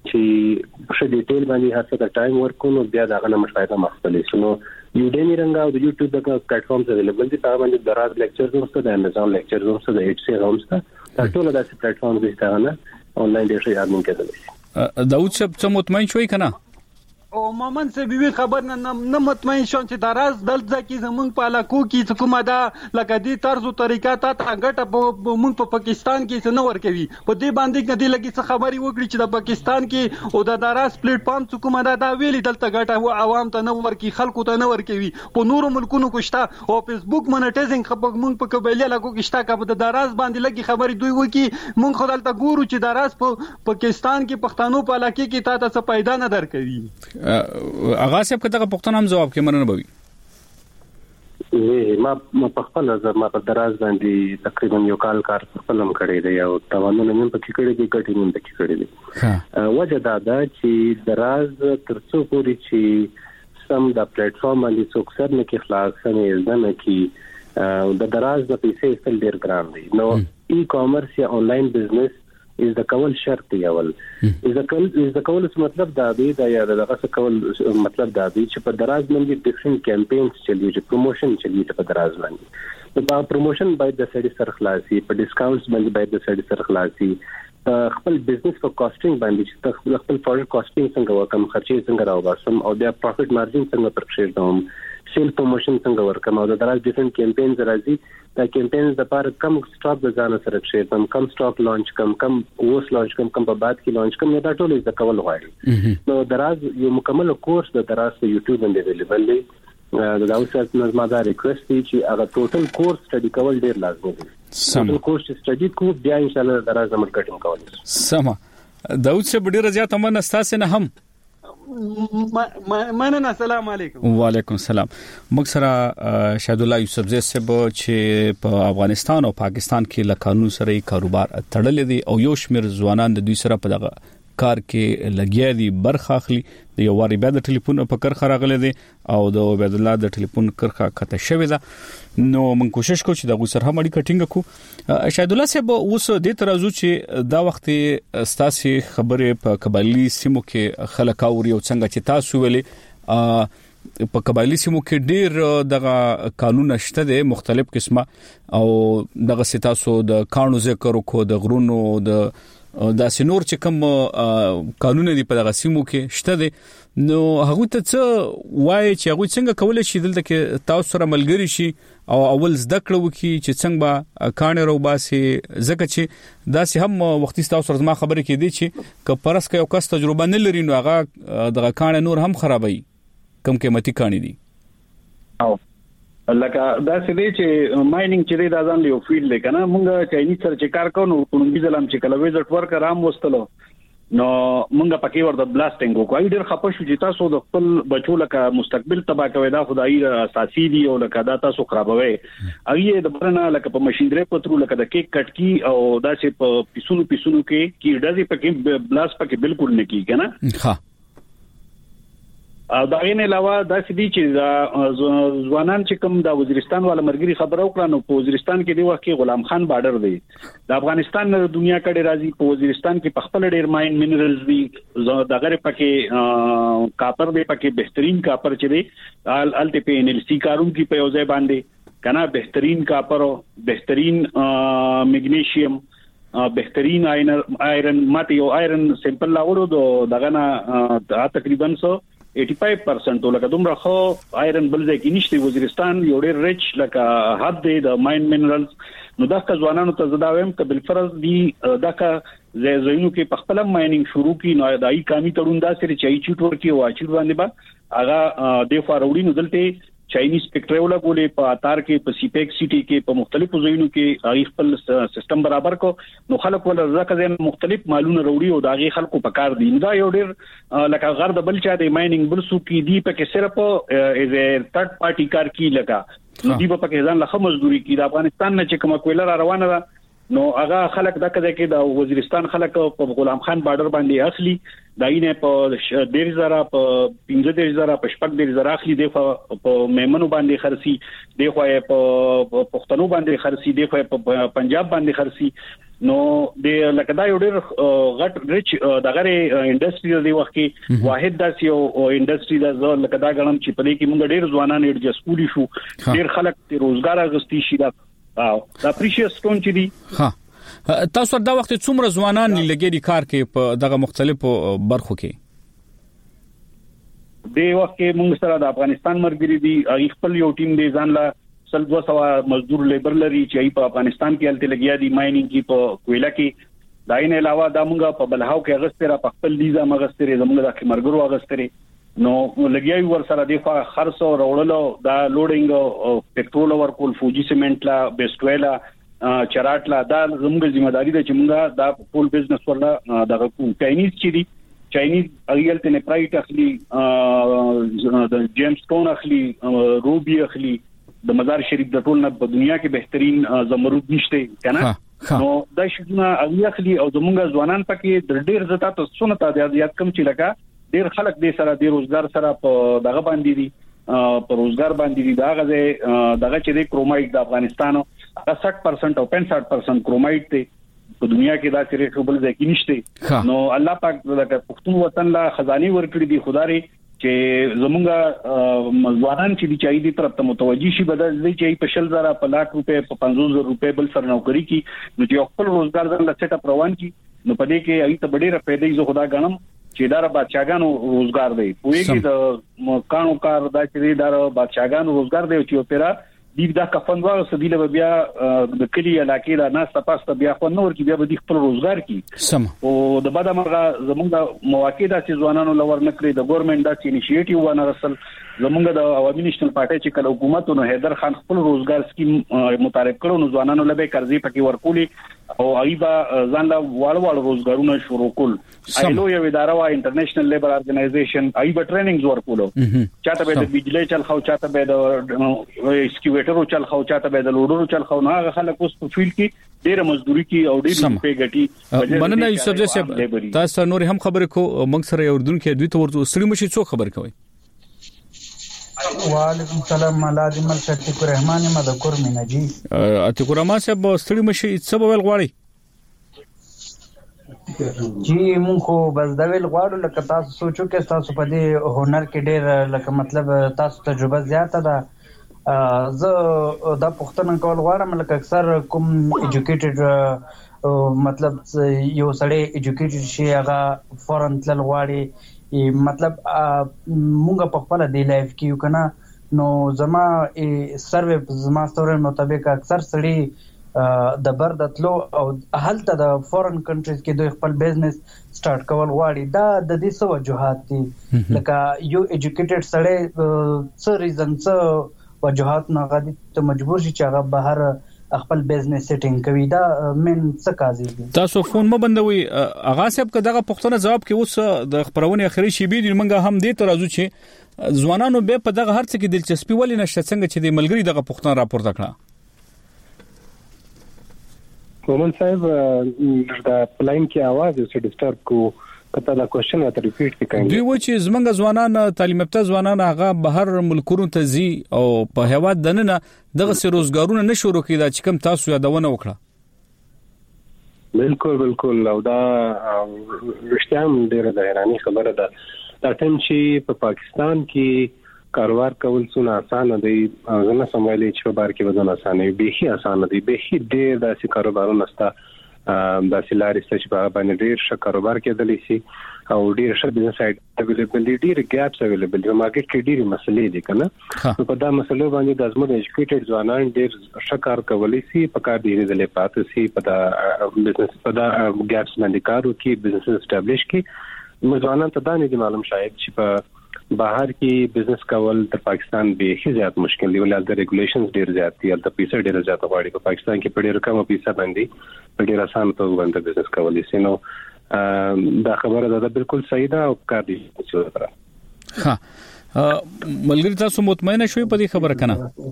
چې مشه ډیټیل باندې هر څه ټایم ورکو نو بیا دا غنه مشایده مختلف نو یوډیمی رنګ او د یوټیوب د پلیټفارمز اویلیبل دي په باندې دراز لیکچرز ورسته د امازون لیکچرز ورسته د ایچ سی رومسته ټول د پلیټفارمز دي دا نه آنلاین ډیر شي یادون کېدلی داود صاحب څه مطمئن شوي کنه او مومن سے بیوی خبر نه مطمئن شون چې دراز دلته کې زمونږ په علاقو کې کومه دا لکه دې طرز او طریقه تا ګټه مونږ په پاکستان کې څه نه ورکوي په دې باندې کدي لګي څه خبري وکړي چې د پاکستان کې او د دراز پلیټ فارم کومه دا ویلي دلته ګټه عوام ته نه ورکي خلکو ته نه ورکوي په نورو ملکونو کې شته او فیسبوک مونیټایزینګ خپل مونږ په قبایلی علاقو کې شته که د دراز باندې لګي خبري دوی وکي مونږ خو دلته ګورو چې دراز په پاکستان کې پښتنو په علاقې کې تا ته څه پیدا نه درکوي اغا صاحب کته پښتون هم جواب کې مننه بوي ما په خپل نظر ما په دراز باندې تقریبا یو کال کار خپلم کړی دی او توانونه نن په کې کړی دی ګټې نن په کې کړی دی وجه دا ده چې دراز ترڅو پوری چې سم د پلیټ فارم باندې څوک سر نه کې خلاص نه زنه کې د دراز د پیسې استل ډیر ګران دی نو ای کامرس یا آنلاین بزنس از د کول شرط دی اول از د کول مطلب دا دی دا یا دغه څه کول مطلب دا دی چې په دراز باندې ډیفرنٹ کمپاینز چلیږي چې پروموشن چلیږي په دراز باندې نو په پروموشن باید د سړي سره خلاصي په ډیسکاونټس باندې باید د سړي سره خلاصي خپل بزنس په کاستینګ باندې چې خپل پروډکټ کاستینګ څنګه وکم خرچې څنګه راوباسم او بیا پروفټ مارجن څنګه پرکشیر کوم سیل پروموشن څنګه ورکم او د دراز ډیفرنٹ کمپاینز راځي دا کمپاینز د لپاره کم سټاک د ځان سره شیر کم سټاک لانچ کم اوس لانچ کم په بعد کې لانچ کم دا ټول د کول غواړي نو دراز یو مکمل کورس د دراز په یوټیوب باندې اویلیبل دی دا اوس نظم دا ریکوست دی چې هغه ټوټل کورس سټډي کول ډیر لازمي دی ټوټل کورس سټډي کو بیا ان شاء الله دراز مارکیټینګ کول سم داود صاحب ډیر زیات امن استاسه نه هم مننه السلام علیکم وعلیکم السلام موږ سره شهید الله یوسف زی صاحب چې په افغانستان او پاکستان کې له قانون سره کاروبار تړلې دي او یو شمېر ځوانان د دوی سره په دغه کار کې لګیا دي برخه اخلي د یو واری بیا د ټلیفون په کرخه راغلي دي او د عبد الله د ټلیفون کرخه کته شوې ده نو موږ کوشش کوو چې د غوسر هم اړیکه ټینګ کو شهید الله صاحب اوس د ترازو چې دا وخت ستاسو خبره په قبایلی سیمو کې خلک اوري او څنګه چې تاسو ویلي په قبایلی سیمو کې ډیر دغه قانون شته د مختلف قسمه او دغه ستاسو د قانون ذکر کو د غرونو د دا سينور چې کوم قانون دی په دغه سیمو کې شته دي نو هغه ته څه وایي چې هغه څنګه کولای شي دلته کې تاسو سره ملګری شي او اول زده کړو کې چې څنګه به کانه رو باسي ځکه چې دا سه هم وختي تاسو سره ما خبرې کې دي چې ک پرس کې یو کس تجربه نه لري نو هغه دغه کانه نور هم خرابوي کم قیمتي کانه دي او لکه دا سړي چې مایننګ چې دا ځان یو فیلډ دی کنه مونږ چایني سره چې کار کوو نو کومبي ځلم چې کله ویزټ ورک رام وستلو نو مونږه پکې ورته بلاستینګ وکړو. ډېر خپه شو چې تاسو د خپل بچو لکه مستقبل تبا کوي دا خدای اساسي دی او لکه دا تاسو خرابوي. اې د برنه لکه په ماشينري پترو لکه د کیک کټ کی او دا چې په پیسونو کې کی ډزي پکې بلاس پکې بالکل نه کی کنه. ها دا غینه علاوه دا سدي چې ځوانان چې کوم د وزیرستان والا مرګري خبر او کړه نو په وزیرستان کې دی وخت کې غلام خان بارډر دی د افغانستان د دنیا کډه راځي. په وزیرستان کې په خپل ډیر ماين مينرلز دي د غره پکې کاپر دی پکې بهترین کاپر چې دی الټي پی ان ال سي کارون کې په یوځای باندې کنه بهترین کاپر او بهترین میګنیشیم بهترین آیرن ماته یو آیرن سیمپل لاوړو دغه نه تقریبا 85% لکه دومره خو آیرن بل ځای کې نشته. وزیرستان یو ډېر ریچ لکه هب دی د ماين مينرلز. نو دا که ځوانانو ته زدا ویم ک بل فرض دی دا که زینو کې په خپل ماینینګ شروع کی نو دای کامی تړون دا سره چای چټ ورکی واچ باندې با هغه د فاروډي نو دلته چاینیز پکټریولا ګولې په اتار کې په سیپیک سيټي کې په مختلفو ځایونو کې هغه خپل سیستم برابر کو نو خلک ول ځکه مختلف مالونه وروړي او داغي خلکو په کار دي. دا یو ډېر لکه غر د بل چا د ماینینګ بل سو کې دی په کې صرف ایز ا ثird پارټي کار کی لگا دی په کې ځان له مزدوري کې د افغانستان نه چې کومه کویلر روانه ده نو هغه خلک د کده کې د وزیرستان خلک په غلام خان بارډر باندې اخلي داینه په 10000 په 15000 په 15000 اخلي د په میمنو باندې خرسي د خو په پښتنو باندې خرسي د خو په پنجاب باندې خرسي. نو د لکه دا یو ډېر غټ ریچ دغه انډستری دی وخت کې واحد داس یو انډستری دا لکه دا غنم چې په دې کې موږ ډېر ځوانان اډجست کولی شو ډېر خلک روزګار اغستی شي دا پریشیس سټون چې دی. ها تاسو دا وخت څومره ځوانان لګیدي کار کې په دغه مختلفو برخو کې؟ د وخت کې موږ سره د افغانستان مرګري دي هغه خپل یو ټیم دی ځان لا 200 مزدور لیبر لري چې په افغانستان کې الته لګیا دي ماینینګ کې په کویلا کې داینه علاوه دا موږ په بلهاو کې اغستره په خپل لیزا مغستره زموږ د مرګرو اغستره نو لګیای ور سره د خرڅ او وړلو دا لوډینګ پټرول ور کول فوجي سیمنټ لا بیسټویلا چراټ لا دا زموږ ځمېداري ده چې موږ دا فول بزنس ورلا دغه چاینیز چې دي چاینیز اغیل ته نه پرایټ اخلي د جیمز ټون اخلي روبي اخلي د مزار شریف د ټول نه په دنیا کې بهترین زمرد نشته کنه نو دا شونه اخلي او زموږ ځوانان پکې د ډېر زتا ته سنت یاد کم چې لکه ډېر خلک دې سره د روزګار سره په دغه باندې دي په روزګار باندې دي دا غزه دغه چې د کرومایټ د افغانستان 60% او 65% کرومایټ ته په دنیا کې دا چې خپل ځکه نشته. نو الله پاک د پښتون وطن لا خزاني ورکړي دي خدای چې زمونږ ځوانان چې دي چای دي طرف ته متوجي شي بدل دي چې په 10000 په لک روپے په 50000 روپے بل سر نوکری کی نو چې خپل روزګار ځان لا سیټ اپ روان کی نو په دې کې ایته ډېره پیدا زه خدا غنم چې دا بادشاہګانو روزګار دی پوهیږي د کانو کار دا چې دا بادشاہګانو روزګار دی چې پیرا دی دا کفن واغ سديله بیا د کلی علاقې لا ناس تاسو بیا خو نور کې بیا به د خپل روزګار کی سم او د بعد مرغه زموږ د مواقع د ځوانانو لور نکړي د ګورنمنت د انیشیټیو ونه رسل زموږ د عوامي نېشنل پارټي چې کله حکومت نو حیدر خان خپل روزګار سکیم متعارف کړو نو ځوانانو لبه قرضې پکې ورکولي او ایبا ځان لا واړو روزګارونه شروع کول ایلو یو اداره وا انټرنیشنل لیبر ارګنایزیشن ایبا ټریننګز ورکولو چاته به د بجلی چل خو چاته به د اسکیویټرو چل خو چاته به د لوډرو چل خو نه خلک اوس په فیلډ کې ډېر مزدوري کوي او ډېر په ګټي مننه یوسف جسب تاسو نور هم خبرې کو موږ سره اردن کې دوی ته ورته سړي مشي څو خبر کوي. وعلیکم السلام لازم الشتیک الرحمن مذکر منجی اتیک الرحمن صاحب ستړي مشي څه به ول غواړي جی مونږ خو بس دا ویل غواړو لکه تاسو سوچو کې تاسو په دې هنر کې ډېر لکه مطلب تاسو تجربه زیاته ده زه دا پښتنه کول غواړم لکه اکثر کوم ایجوکیټډ مطلب یو سړی ایجوکیټډ شي هغه فورن تل غواړي مطلب مونږ په خپل دی لایف کې یو کنه نو زما سروې زما ستوري مطابق اکثر سړي د بردتلو او هلته د فورن کنټریز کې دوی خپل بزنس سٹارټ کول غواړي دا د دې څه وجوهات دي لکه یو ایجوکیټډ سړی څه ریزن څه وجوهات نه غادي ته مجبور شي چې هغه بهر خپل بزنس سیټینګ کوي دا من څه کازي دي. تاسو فون مو بندوي اغا صاحب کداغه پښتنه جواب کې اوس د خبرونه اخري شی بي منګه هم دې ته راځو چې ځوانانو به په دغه هرڅ کې دلچسپي ولې نشته څنګه چې د ملګری دغه پښتنه راپورته کړه. کومل صاحب دا پلاین کې आवाज یې ډیسټرب کو کته دا کوېشن راته ریپیټ وکړئ. دوی و چې زمونږ ځوانان تعلیم یافته ځوانان هغه بهر ملکونو ته ځي او په هواد دننه دغه سي روزګارونه نشورو کیدا چې کوم تاسو یادونه وکړه. بالکل او دا رښتیا ډیره د حیرانی خبره ده. دا ټیم چې په پاکستان کې کاروبار کول څونه آسان دی نه سموالي چې په بار کې ودان آسان دی به آسان دی به ډیر داسې کاروبارونه ستا د سلاري چې په باندې ډیر ښه کاروبار کېدلی شي او ډیر ښه بزنس سایډ اویلیبل دي ډیر ګاپس اویلیبل دي مارکیټ کې ډیر مسلې دي کنه په دا مسلو باندې د ازمن ایجوکیټډ ځوانان ډیر ښه کار کولی شي په کار دی د لپاره سي په دا بزنس په دا ګاپس باندې کار وکړي بزنس اسټابلیش کړي ځوانان ته دا نه دي معلوم شاید چې په بهر کې بزنس کول د پاکستان به زیات مشکل دی ولې د ریګولیشنز ډیر زیات دي د پیسې ډیر زیات غواړي په پاکستان کې په ډیر کم پیسې باندې په ډیر آسان توګه باندې بزنس کول شي نو دا خبره ده بالکل صحیح ده او کار دي چې ها ملګری تاسو مطمئن شوي په دې خبره کنه؟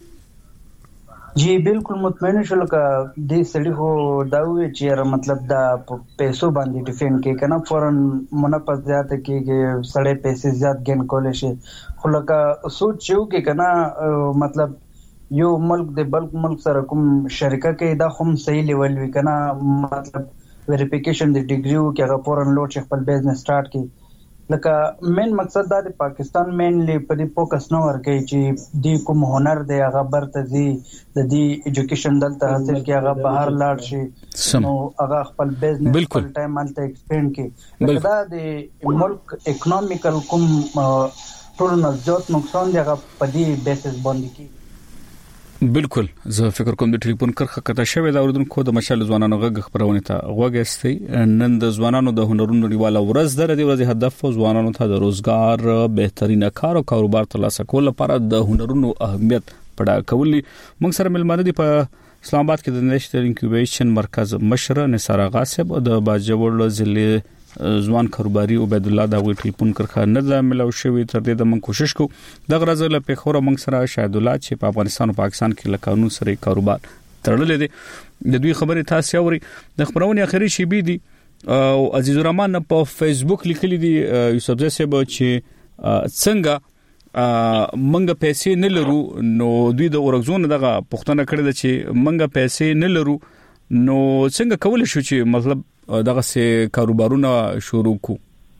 جی بالکل مطمئن شول کا دې سړي هو دا وی چې مطلب دا پیسو باندې ډیفینډ کې کنه فورن منافس زیات کې سړې پیسې زیات ګین کولې شي خو لکه سوچ یو کې کنه مطلب یو ملک د بلک ملک سره کوم شریکه کې دا هم صحیح لیول وی کنه مطلب ویریفیکیشن د ډیګریو کې هغه فورن لوټ چې خپل بزنس سٹارټ کی لکه مین مقصد دا د پاکستان مینلی په دې فوکس نه ورکوي چې د کوم هنر دی هغه برته دي د دې ایجوکیشن دلته حاصل کی هغه بهر لاړ شي نو هغه خپل بزنس خپل ټایم مالته ایکسپینډ کی لکه دا د ملک اکونومیکل کوم ټول نزدوت نقصان دی هغه په دې بیسس باندې کی. بالکل زه فکر کوم د ټلیفون کرخه کته شوی دا اوردونکو د مشال ځوانانو غږ خبرونه ته غوږستي نن د ځوانانو د هنرونو ډیواله ورځ د ورځې هدف ځوانانو ته د روزګار بهترینه کار او کاروبار ترلاسه کول لپاره د هنرونو اهمیت پړه کول موږ سره ملمانه دي په اسلام آباد کې د نېشنل انکیوبیشن مرکز مشر نثار غاسب او د باجوړ ضلع ځوان کاروباري عبید الله دا وی ټلیفون کرخه نه د ملو شوی تر دې د من کوشش کو د غرض له پیښور موږ سره شاهد الله چې په افغانستان او پاکستان کې له قانون سره کاروبار تړلې دي د دوی خبره تاسو اوري د خبرونه اخري شی بي دي او عزیز الرحمن په فیسبوک لیکلي دي یوسف زسب چې څنګه منګه پیسې نه لرو نو دوی د اورګزون دغه پښتنه کړی د چې منګه پیسې نه لرو نو څنګه کول شو چې مطلب دغه سه کاروبارونه شروع کو.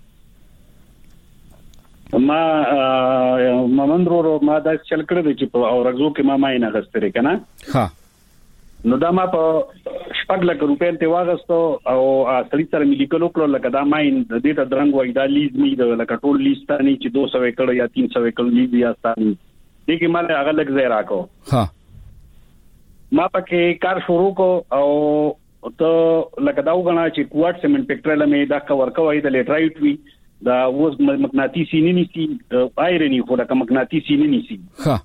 ما ممندرو ما دا چل کړی چې په اورګزو کې ما نه غستره کنه ها نو دا ما په شپږ لک روپۍ ته واغستو او سړی سره ملي کولو کړو لکه دا ماين د دې ته درنګ وای دا لیز می د لکه ټول لیز ته نه چې 200 ایکړ یا 300 ایکړ لیز یا ستاني دې کې مال هغه لګ ځای راکو ها ما پکې کار شروع کو او ته لکه دا وګڼه چې کوارټ سیمنټ فیکټری لمه دا کور کوي د لیټرایټ وی دا اوس مغناطیسي نه نيسي آیرني خو دا مغناطیسي نه نيسي ها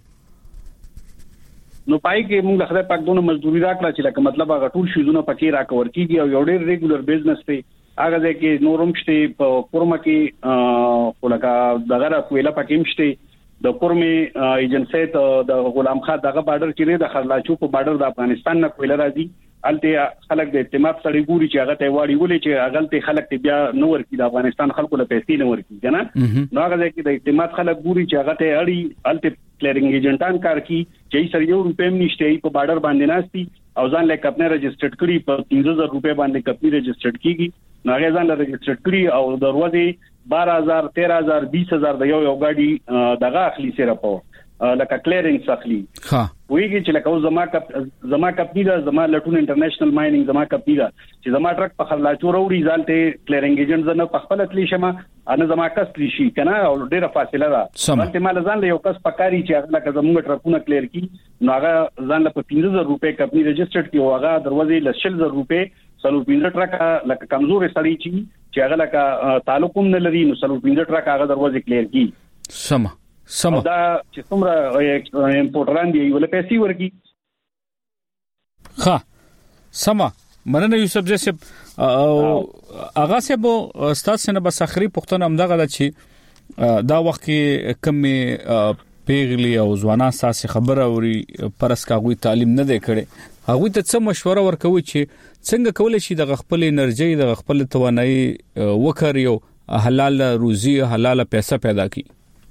نو پای کې موږ خدای پاک دونه مزدوري راکړه چې لکه مطلب هغه ټول شیزونه پکې راکور کیږي او یو ډېر ریګولر بزنس دی هغه ځکه نورم شته په کورما کې ولکه دغه را کویلا پکې مشته د کورمي ایجنسی ته د غلام خان دغه بارډر کې د خرلاچو په بارډر د افغانستان نه کویلا راځي الته خلک د اعتماد سره ګوري چې هغه ته واړی ولې چې هغه ته خلک ته بیا نور کې د افغانستان خلکو له پیسې نه ورکی کنه نو هغه ځکه د اعتماد خلک ګوري چې هغه ته اړي الته کلیرینګ ایجنټان کار کی چې سر یو روپیم نشته په بارډر باندې ناشتي او ځان له کپنه رجسټرډ کړي په 13000 روپے باندې کپنی رجسټرډ کیږي نو هغه ځان له رجسټرډ کړي او دروازه 12000 13000 20000 د یو غاډي دغه اخلي سره په لکه کلیرینګ اخلي ها ویږي چې لکه زما کپنی دا زما لټون انټرنیشنل مایننګ زما کپنی دا چې زما ټرک په خلاچو وروړي ځانته کلیرینګ ایجنټ زنه په خپل تلی شمه ان زما کس تلی شي کنه او ډیره فاصله ده ځانته مال ځان له یو کس پکاري چې هغه لکه زموږ ټرکونه کلیر کی نو هغه ځان له 15000 روپے کپنی رجسټرډ کی او هغه دروازه ل 10000 روپے سلو 15 ټرک لکه کمزور سړی چې هغه لکه تعلقوم نه لري نو سلو 15 ټرک هغه دروازه کلیر کی سم دا چې څومره امپورټران دی ول پیسې ورکی ها سما مننه یوسف جسب اغا سه بو استاد سره بس اخري پختنه امدغه د چی دا وخت کې کمی پیغلی او ځوانان ساسي خبره اوري پرس کاغوي تعلیم نه دی کړي هغه ته څه مشوره ورکوي چې څنګه کولای شي د خپل انرژي د خپل توانایي وکړي حلال روزي حلال پیسې پیدا کړي.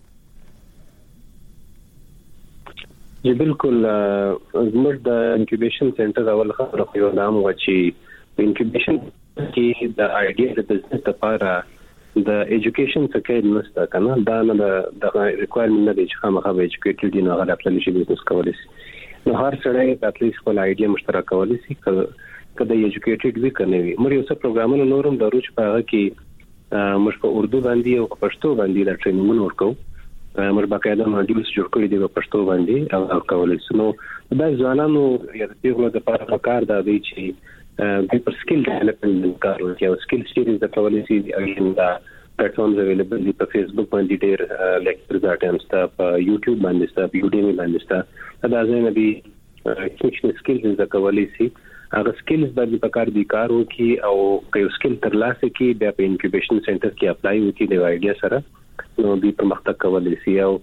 جی بالکل زموږ د انکیوبیشن سنټر اول خبره یو نام و چې انکیوبیشن کې د آیډیا د بزنس لپاره د ایجوکیشن څخه نشته کنه دا نه د ریکوایرمنت نه دی چې خامخا به ایجوکیټډ دي نه غواړي خپل شي بزنس کولای شي. نو هر سړی اتلیست خپل آیډیا مشترک کولای شي کله ایجوکیټډ وي کنه وي. مړ یو څه پروګرامونه نورم درو چې په هغه کې موږ په اردو باندې او پښتو باندې د ټریننګونو ورکو. موږ باقاعده ماډیولز جوړ کړی دي په پښتو باندې او کولای شو. نو د ځوانانو یا د پیغلو لپاره کار دا دی چې د پر سکل ډیولپمنټ کار وکړي او سکل سټډیز د کولای شي اګین دا پلیټفارمز اویلیبل دي په فیسبوک باندې ډېر لیکچرز اټمز ته په یوټیوب باندې ستا په یوډیمی باندې ستا دا ځای نه دي چې سکلز د کولای شي هغه سکلز باندې په کار دي کار وکړي او که سکل ترلاسه کړي بیا په انکیوبیشن سنټر کې اپلای وکړي د آیډیا سره نو دوی پرمختګ کولای شي. او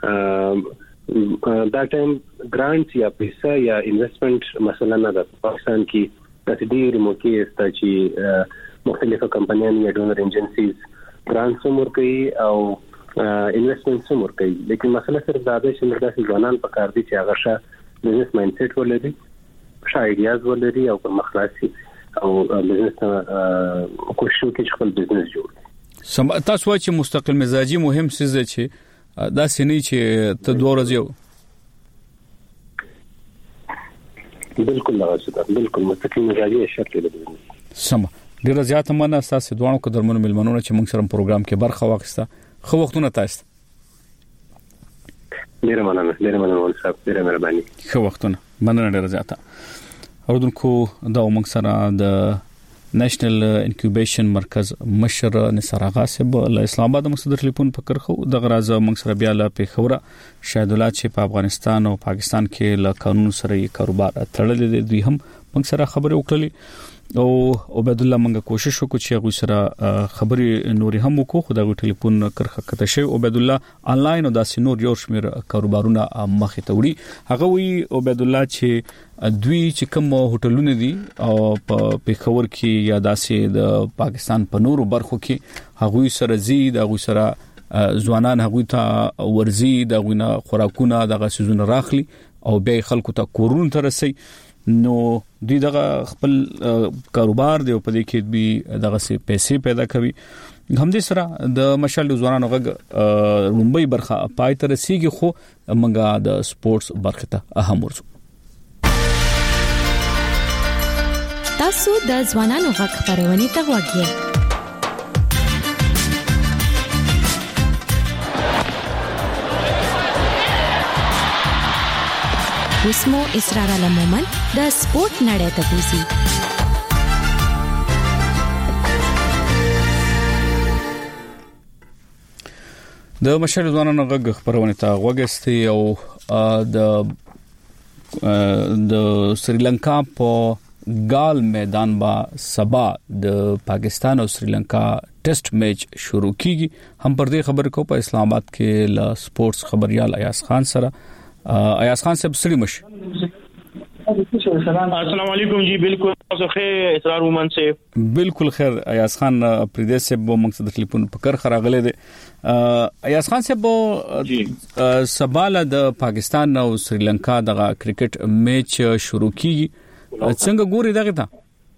دا ټایم ګرانټ یا پیسې یا انویسټمنټ مثلا نه د پاکستان کې د ډېر موقع است چې مختلفه کمپنیان یا ډونر ایجنسیز ګرانټ سمور کوي او انویسټمنټ سمور کوي. لیکن مسله صرف دا ده چې موږ داسې ځوانان په کار دي چې هغه ښه بزنس مایند سیټ ولري ښه آیډیاز ولري او پرمخ شي او بزنس کوشش وکړي چې خپل بزنس جوړ کړي. تاسو وايي چې مستقل مزاجي مهم څه ده چې دا سني چې ته 2 ورځې یو بالکل لازم بالکل مستقل مزاجي شرط دی. سم ډیر زیات مننه تاسو دوه قدرمنو ملمنونو چې موږ سره پروګرام کې برخه واخیسته. خو وختونه تاسو ډیر مننه ول صاحب ډیر مهرباني. خو وختونه مننه ډیر زیاته. اوردونکو دا موږ سره د نېشنل انکیوبیشن مرکز مشر نثار آغا صاحب له اسلام آباد مصدر ټلیفون پکړ خو د غراز موږ سره بیا له پیښوره شاهد الله چې په افغانستان او پاکستان کې له قانون سره یې کاروبار تړلې دي دوی هم موږ سره خبرې وکړلې او عبد الله موږ کوشش وکړو چې هغه سره خبرې نوري هم وکړو خو دا ټلیفون کرخه کته شي. عبد الله انلاین او د سينور یو شمیر کاروبارونه مخې ته وړي. هغه وی عبد الله چې دوی چې کوم هوټلونه دي او په پیښور کې یا داسې د پاکستان په نورو برخو کې هغه سره زیات هغه سره ځوانان هغه ته ورزي دغه خوراکونه دغه سيزونه راخلي او بیا خلکو ته کورون ته رسي. نو دوی دغه خپل کاروبار دی او په دې کې به دغه سي پیسې پیدا کوي. همدې سره د مشال ځوانانو غږ لومبي برخه پای تر رسیدي خو منګه د سپورتس برخه ته اهم ورزو. تاسو د ځوانانو غږ خبرونه ته وګورئ. وسمو اسرار علمومن د سپورت نړۍ ته بوزي. د مشر ځوانانو غږ خبرونه ته وګستي او د سریلانکا په ګال میدان با سبا د پاکستان او سریلانکا ټیسټ میچ شروع کیږي. هم پر دې خبر کو په اسلام آباد کې ل سپورتس خبريال ایاز خان سره. ایاز خان صاحب سړي مش السلام علیکم جی بالکل تاسو خیر اسرار ومن سے بالکل خیر. ایاز خان پردیس صاحب مقصد ټلیفون پکړ خراغله دي. ایاز خان صاحب سباله د پاکستان او سریلانکا د کرکټ میچ شروع کیږي څنګه ګوري دغه ته؟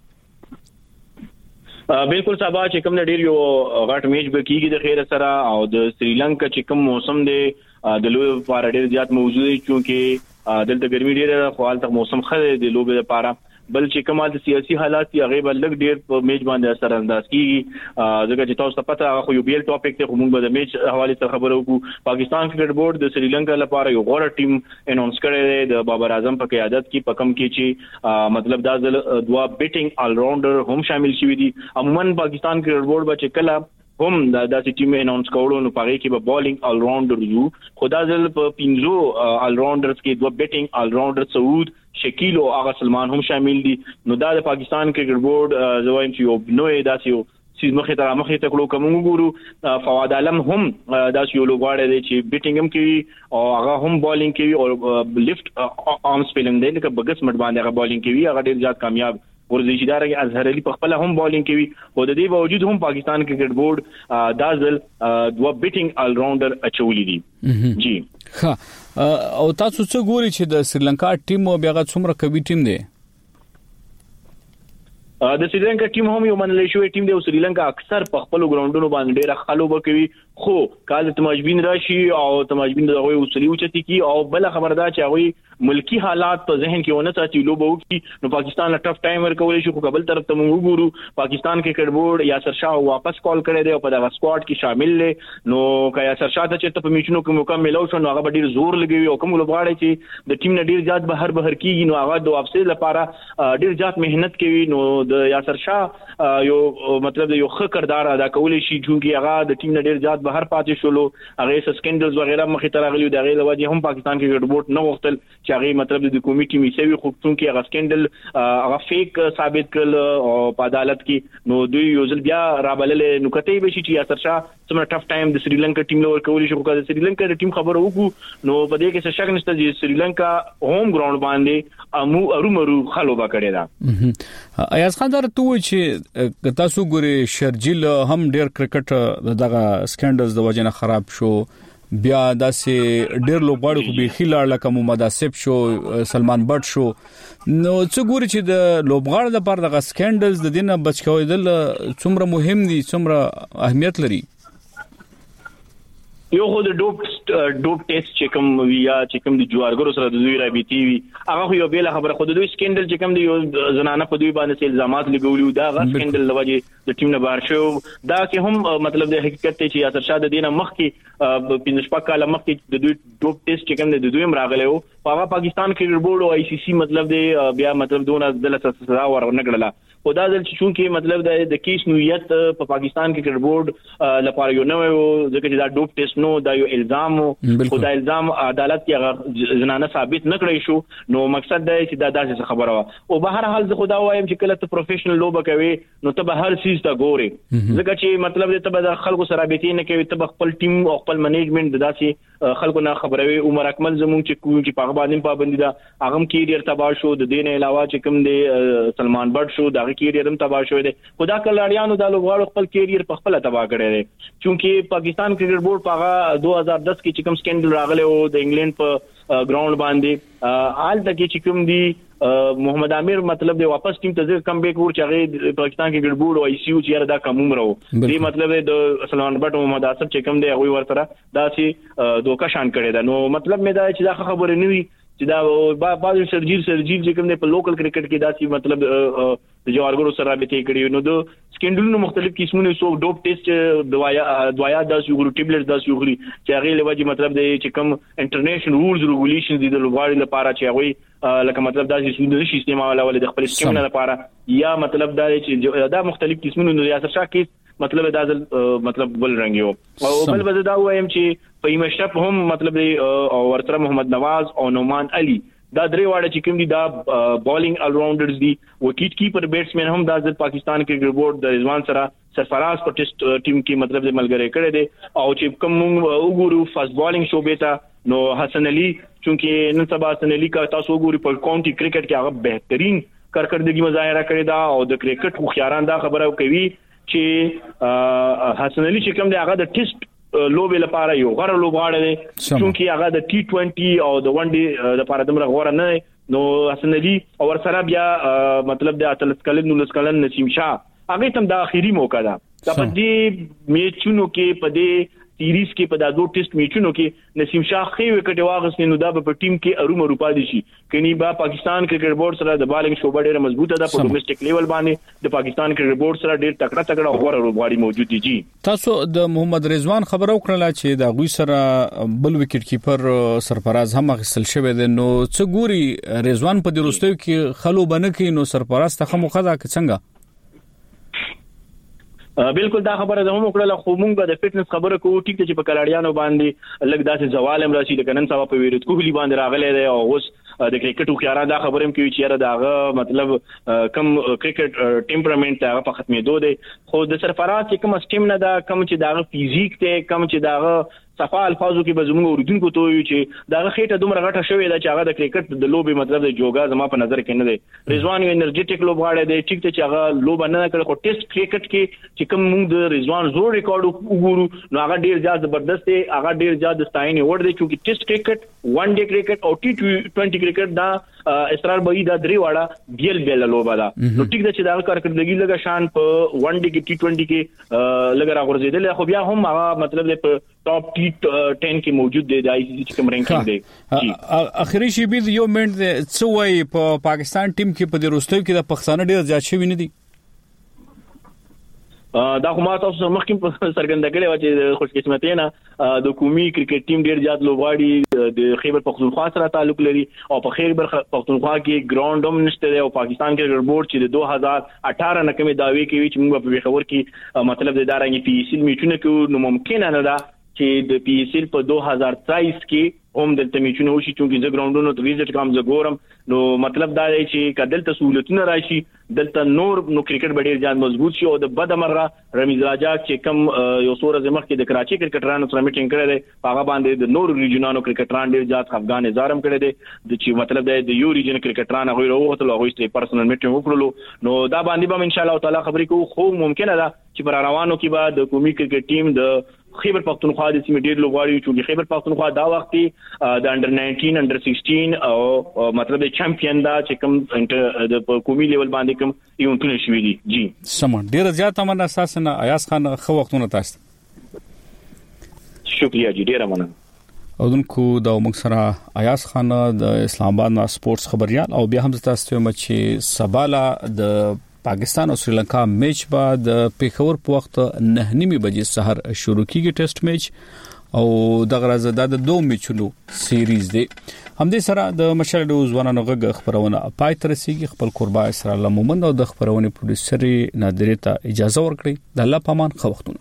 بالکل سبا چې کوم ډیر یو غټ میچ به کیږي د خیر سره او د سریلانکا چې کوم موسم دی د لوی لپاره ډیر زیات موجود دي چې دلته ګرمي ډیره خو حالت موسم خره د لوبې لپاره بل چې کومه د سیاسي حالات یا غیب لګ ډیر په میچ باندې اثر انداز کیږي ځکه چې تاسو ته پته خو یو بیل ټاپک ته موږ به د میچ حواله سره خبرو وکړو. پاکستان کرکټ بورډ د سریلانکا لپاره یو غوړه ټیم اناونس کړی دی د بابر اعظم په قیادت کې په کم کې چې مطلب دا ځل دوا بیټینګ آل راونډر هم شامل شوی دي. عموما پاکستان کرکټ بورډ به چې کله هم دا ټیم اناونس کولو نو پاره کې به بالینګ آل راونډر یو خدا ځل په پینځو آل راونډرز کې دوه بیټینګ آل راونډر سعود شکیل او آغا سلمان هم شامل دي نو دا د پاکستان کرکټ بورډ زوایم چې یو نوې داسې یو سیز مخې ته کړو کوم وګورو فواد عالم هم داسې یو لوغاړی دی چې بیټینګ هم کوي او هغه هم بالینګ کوي او لیفت آرم سپیلینګ دی لکه بغس مټ باندې هغه بالینګ کوي هغه ډیر زیات کامیاب ورزشي دار اظهر علي په خپل هم بالینګ کوي او د دې باوجود هم پاکستان کرکټ بورډ دا ځل دوه بیټینګ آل راونډر اچولې دي جی ها او تاسو څه ګوري چې د سریلانکا ټیم بیا غا څومره قوي ټیم دی د سریلانکا ټیم هم یو منلې شوی ټیم دی او سریلانکا اکثر په خپل ګراوندونو باندې ډېر خلوبه کوي خو کال تماجبین راشي او تماجبین دغه وسلی اوچتي کی او بل خبردار چې هغه ملکی حالات په ذهن کې ونه ساتي لوبو کی نو پاکستان له ټف ټایم ورکول شي خو قبل طرف ته موږ وګورو پاکستان کرکټ بورډ یاسر شاه واپس کال کړی دی او په دغه سکواډ کې شامل دی نو کیا یاسر شاه ته چې په میچونو کې موقع ملو شو نو هغه ډیر زور لګوي او کوم لوبغاړي چې د ټیم نه ډیر زیات بهر کیږي نو هغه د واپسې لپاره ډیر زیات مهنت کوي نو د یاسر شاه یو مطلب یو ښه کردار ادا کولی شي چې هغه د ټیم نه ډیر زیات بهر پاتې شولو هغه سسپینډرز وغیرہ مخې ته راغلي دغه لوجه هم پاکستان کرکټ بورډ نو وختل چې هغه مطلب د کمیټې میسوي خو څنګه هغه سکینډل هغه فیک ثابت کړل او په عدالت کې نو دوی یو ځل بیا رابلل نو کته به شي چې یاسر شاه څومره ټف ټایم د سریلانکا ټیم لور کولی شي خو د سریلانکا ټیم خبره وکړو نو په دې کې څه شک نشته چې سریلانکا هوم ګراوند باندې ارومرو خلوبه کړی دا ایاز خان درته و چې تاسو ګوري شرجیل هم ډیر کرکټ دغه سکینډلز د وجنه خراب شو بیا داسې ډیر لوبغاړي خو به خلار لکه محمد اسف شو سلمان بټ شو نو څه ګوري چې د لوبغاړو لپاره د سکینډلز د دینه بچ کول څومره مهم دي څومره اهمیت لري یو خو د ډوپ ټیسټ چې کوم ویا چې کوم د جوارګرو سره د دوی رابطي وي هغه یو بیل خبره خو د دوی سکینډل چې کوم د یو زنانه په دوی باندې الزامات لګولي دا غا سکینډل لوجه د ټیم نه بار شو دا چې هم مطلب د حقیقت ته چې یاسر شاه د دینه مخ کې 15 کال مخ کې د دوی ډوپ ټیسټ چې کوم د دوی راغلی او هغه پاکستان کرکټ بورډ او آی سی سی مطلب دی بیا مطلب دونه د سزا ورنګړه او دا ځل چې چونکه مطلب د کیس نوعیت په پاکستان کرکټ بورډ لپاره یو نو ځکه چې دا ډوپ ټیسټ نو دا یو الزام او دا الزام عدالت کې زنانه ثابت نکړی شو نو مقصد دا چې دا داسې خبره او به هر حال زه خدا وایم چې کله ته پروفیشنل لوبه کوي نو ته به هر چیز ته ګوري ځکه چې مطلب ته به خلکو سره رابطې نه کوي ته خپل ټیم او خپل منیجمنت داسې خلکو نه خبروي عمر اکمل زموږ چې په باندې پابندي دا هغه کیریئر تباہ شو د دین علاوه چې کوم دی سلمان بټ شو دا کیریئر هم تباہ شو دی خدا کلاړیانو د لوبغاړو خپل کیریئر په خپل تباہ کړی دی چې پاکستان کرکټ بورډ په 2010 کې چې کوم سکینډل راغلی او د انګلند په ګراوند باندې آل تک چې کوم دی محمد عامر مطلب دی واپس ټیم ته کم بیک ور چاغي پاکستان کرکټ بورډ او آی سی یو چې دا کوم مرو دی مطلب د سلمان بټ او محمد اسف چې کوم دی هغه ورته دا چې دوکا شان کړی دا نو مطلب مې دا چې دا خبره نه وي چې دا بعض سرجیل چې کوم دی په لوکل کرکټ کې دا چې مطلب د جوارګرو سره رابطې کړي نو د سکینډلونو مختلف قسمونه سو ډوپ ټیسټ دوايا د یو ټیبلټ د یو غري چې هغه لوجه مطلب دی چې کوم انټرنیشنل رولز ریګولیشنز دي د لوبغاړي لپاره چې هغه لکه مطلب دا چې د استعمال ولې د خپل سکیم نه لپاره یا مطلب دا چې دا مختلف قسمونه د یاسر شاه کې مطلب دا مطلب بل رنګ یو او بل بل دا وایم چې په ایمشپ هم مطلب او ورتر محمد نواز او نومان علي دا درې واړه چې کوم دي دا بالینګ آل راونډرز دي وکټ کیپر بیټسمن هم دا د پاکستان کرکټ بورډ د رضوان سره سرفراز په ټیسټ ټیم کې مطلب د ملګری کړي دي او چې کوم وګورو فاست بالینګ شوبې ته نو حسن علي چونکه نن سبا حسن علي کا تاسو وګوري په کاونټي کرکټ کې هغه بهترین کارکردګي مظاهره کړې ده او د کرکټ خوخياران دا خبره کوي چې حسن علي چې کوم دی هغه د ټیسټ لوبې لپاره یو غره لوبغاړی دی چونکه هغه د T20 او د ون ډے لپاره دمره غوړه نه نو حسن علي او سره بیا مطلب د اتلس کلن نسیم شاه هغه تم د اخیری موقع ده په دې میچونو کې په دې سیریز کې په دادو ټیسټ میچونو کې نسیم شاه خې وکټ واغس نه نو دا په ټیم کې ارومرو پاتې شي کني با پاکستان کرکټ بورډ سره د بالینګ شوبه ډیره مضبوطه ده په ډومېسټک لیول باندې د پاکستان کرکټ بورډ سره ډیر تکړه غوړه لوبغاړي موجود دي جی تاسو د محمد رضوان خبرو کړل چې د غوي سره بل وکټ کیپر سرفراز هم غسل شوی دی نو څه ګوري رضوان په دروستو کې خلو بنه کې نو سرفراز ته خمو خدا څنګه بالکل دا خبره ده هم کړل خو موږ به د فټنس خبره کوو ټیک چې په کلاړیانو باندې لږ داسې زوالم راشي د کنن سبا په ویرت کوهلی باندې راغلی دی او اوس د کرکټ خو دا خبره هم کوي چې داغه مطلب کم کرکټ ټیمپرامنت هغه په ختمېدو دی خو د سرفراز چې کوم سټیم نه دا کم چې داغه فزیک ته کم چې داغه صفا الفاظو کې به زموږ اوردونکو ته وي چې داغه خېټه دومره غټه شوې ده چې هغه د کرکټ د لوبي مطلب د جوګا زما په نظر کې نه دی رضوان یو انرژیټیک لوبغاړی دی ټیک ته چې هغه لوب نه کړ خو ټیسټ کرکټ کې چې کوم موږ د رضوان زوړ ریکارډ وګورو نو هغه ډیر زیات زبردست دی هغه ډیر زیات ستاینې وړ دی چې ټیسټ کرکټ ون ډے کرکټ او ټي20 کرکټ دا اسرار به دا درې واړه بیل لوبه ده نو ټیک ده چې دا کارکړدګي لګه شان په ون ډے کې ټي20 کې لګه راغورځیدل خو بیا هم هغه مطلب د ټاپ ټي10 کې موجود دی د آی سی سی چې کوم رینکینګ دی اخري شی به یو منټ څه وای په پاکستان ټیم کې په دروستو کې د پښتانه ډیر زیات شوی نه دي دا خو ما تاسو مخکې سرګند کړی و چې خوشقسمتۍ نه د قومي کرکټ ټیم ډیر زیات لوبغاړي د خیبر پختونخوا سره تعلق لري او په خیبر پختونخوا کې ګراوند هم نشته دی او پاکستان کرکټ بورډ چې د 2018 نه کومې داوی کوي چې موږ په خبر کې مطلب د دارنګ پی ایس ال میچونه کوو نو ممکن نه ده چې د پی ایس ال په 2023 کې هم د میچونه وشي چې د ګراوندونو د ویزټ کوم زګورم نو مطلب دا دی چې کدل ته سہولتونه راشي دلته نور نو کرکټ ډیر ځان مضبوط شي او د بد امر رمیز راجا چې کم یو سور زمخ کې د کراچي کرکټرانو سره میټینګ کړی دی هغه باندې د نور ریجنانو کرکټران ډیر ځات افغان هزارم کړی دی د چې مطلب د یو ریجن کرکټران هغه وروته هغه ست پرسنل میټینګ وکړلو نو دا باندې به ان شاء الله تعالی خبرې کوو خو ممکنه ده چې پر روانو کې بعد د قومي کرکټ ټیم د خیبر پختونخوا د سیمې ډیر لوبغاړي چې خیبر پختونخوا دا وخت د انډر 19 انډر 16 او مطلب د چمپیون دا چې کوم د قومي لیول باندې کوم ایونټونه شوي دي جی سم ډیر زیات امر اساسا ایاز خان خو وختونه تاسو شکریہ جی ډیر مننه اودونکو دا موږ سره ایاز خان د اسلام آباد نا سپورتس خبريال او بیا هم تاسو ته چې سبالا د پاکستان او سریلانکا میچ بعد پیښور په وخت 9:30 بجې سحر شروع کیږي ټیسټ میچ او دغه راځه د دوه میچونو سیریز دی همدې سره د مشر د ځوانانو غږ خبرونه پای تر رسیدي خپل قربا اسرار مومند او د خبرونه پروډوسر نادری ته اجازه ورکړي د الله پامان خو وختونه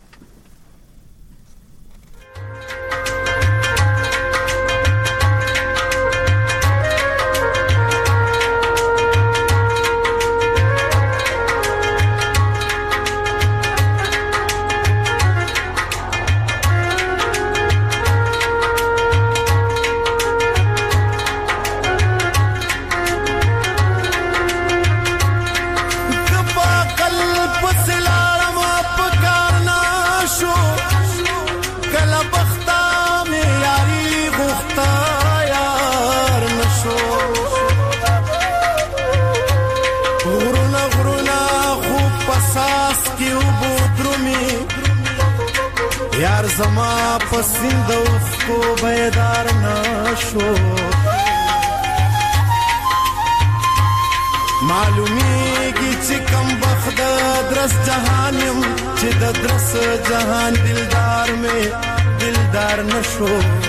یار زما پسند اوس کو بیدار نشو معلومیږي چې کم بخت درس جهانم چې د درس جهان دلدار مې دلدار نشو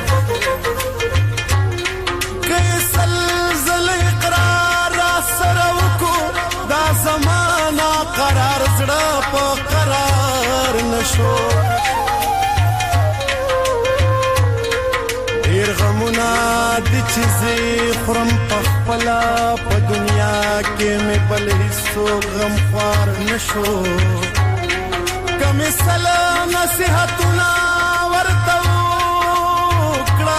کیسل زل اقرار را سره وکړو دا زمانہ قرار زړه په قرار نشو غمونه د چیزې خورم په خپله په دنیا کې مې بل هیڅوک غمخوار نشو که مې سل نصیحتونه ورته وکړه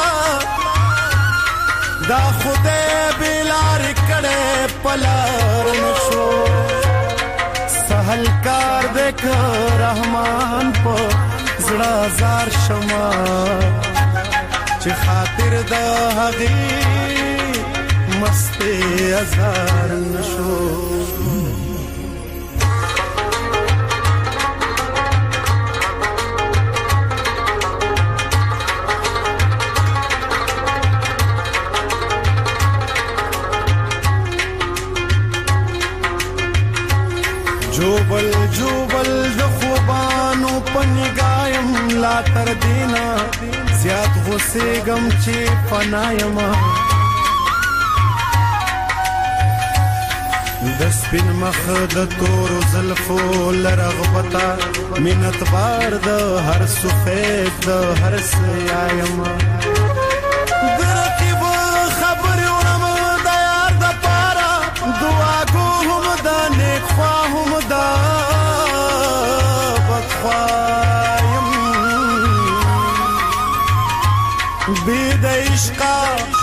دا خدای بې لارې کړی په لار نشو سهل کار دی که رحمان په زړه زار شمه چې خاطر د هغې مستې ازار نشو جوبل جوبل د خوبانو په نگایم لا تر دینا زیات غصه غم چې فنایما د سپین مخ د تور زلفو لرغبتا مینت بار د هر سفید د هر سیایم درقیب خبر ورم د یار د پارا دعا کو هم د نیک خوا هم د بدخوایم بی د عشقا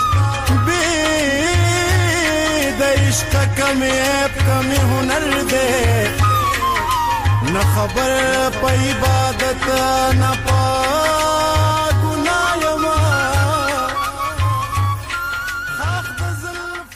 عشق کمی عیب کمی ہنر دے نہ خبر پہ عبادت نہ پا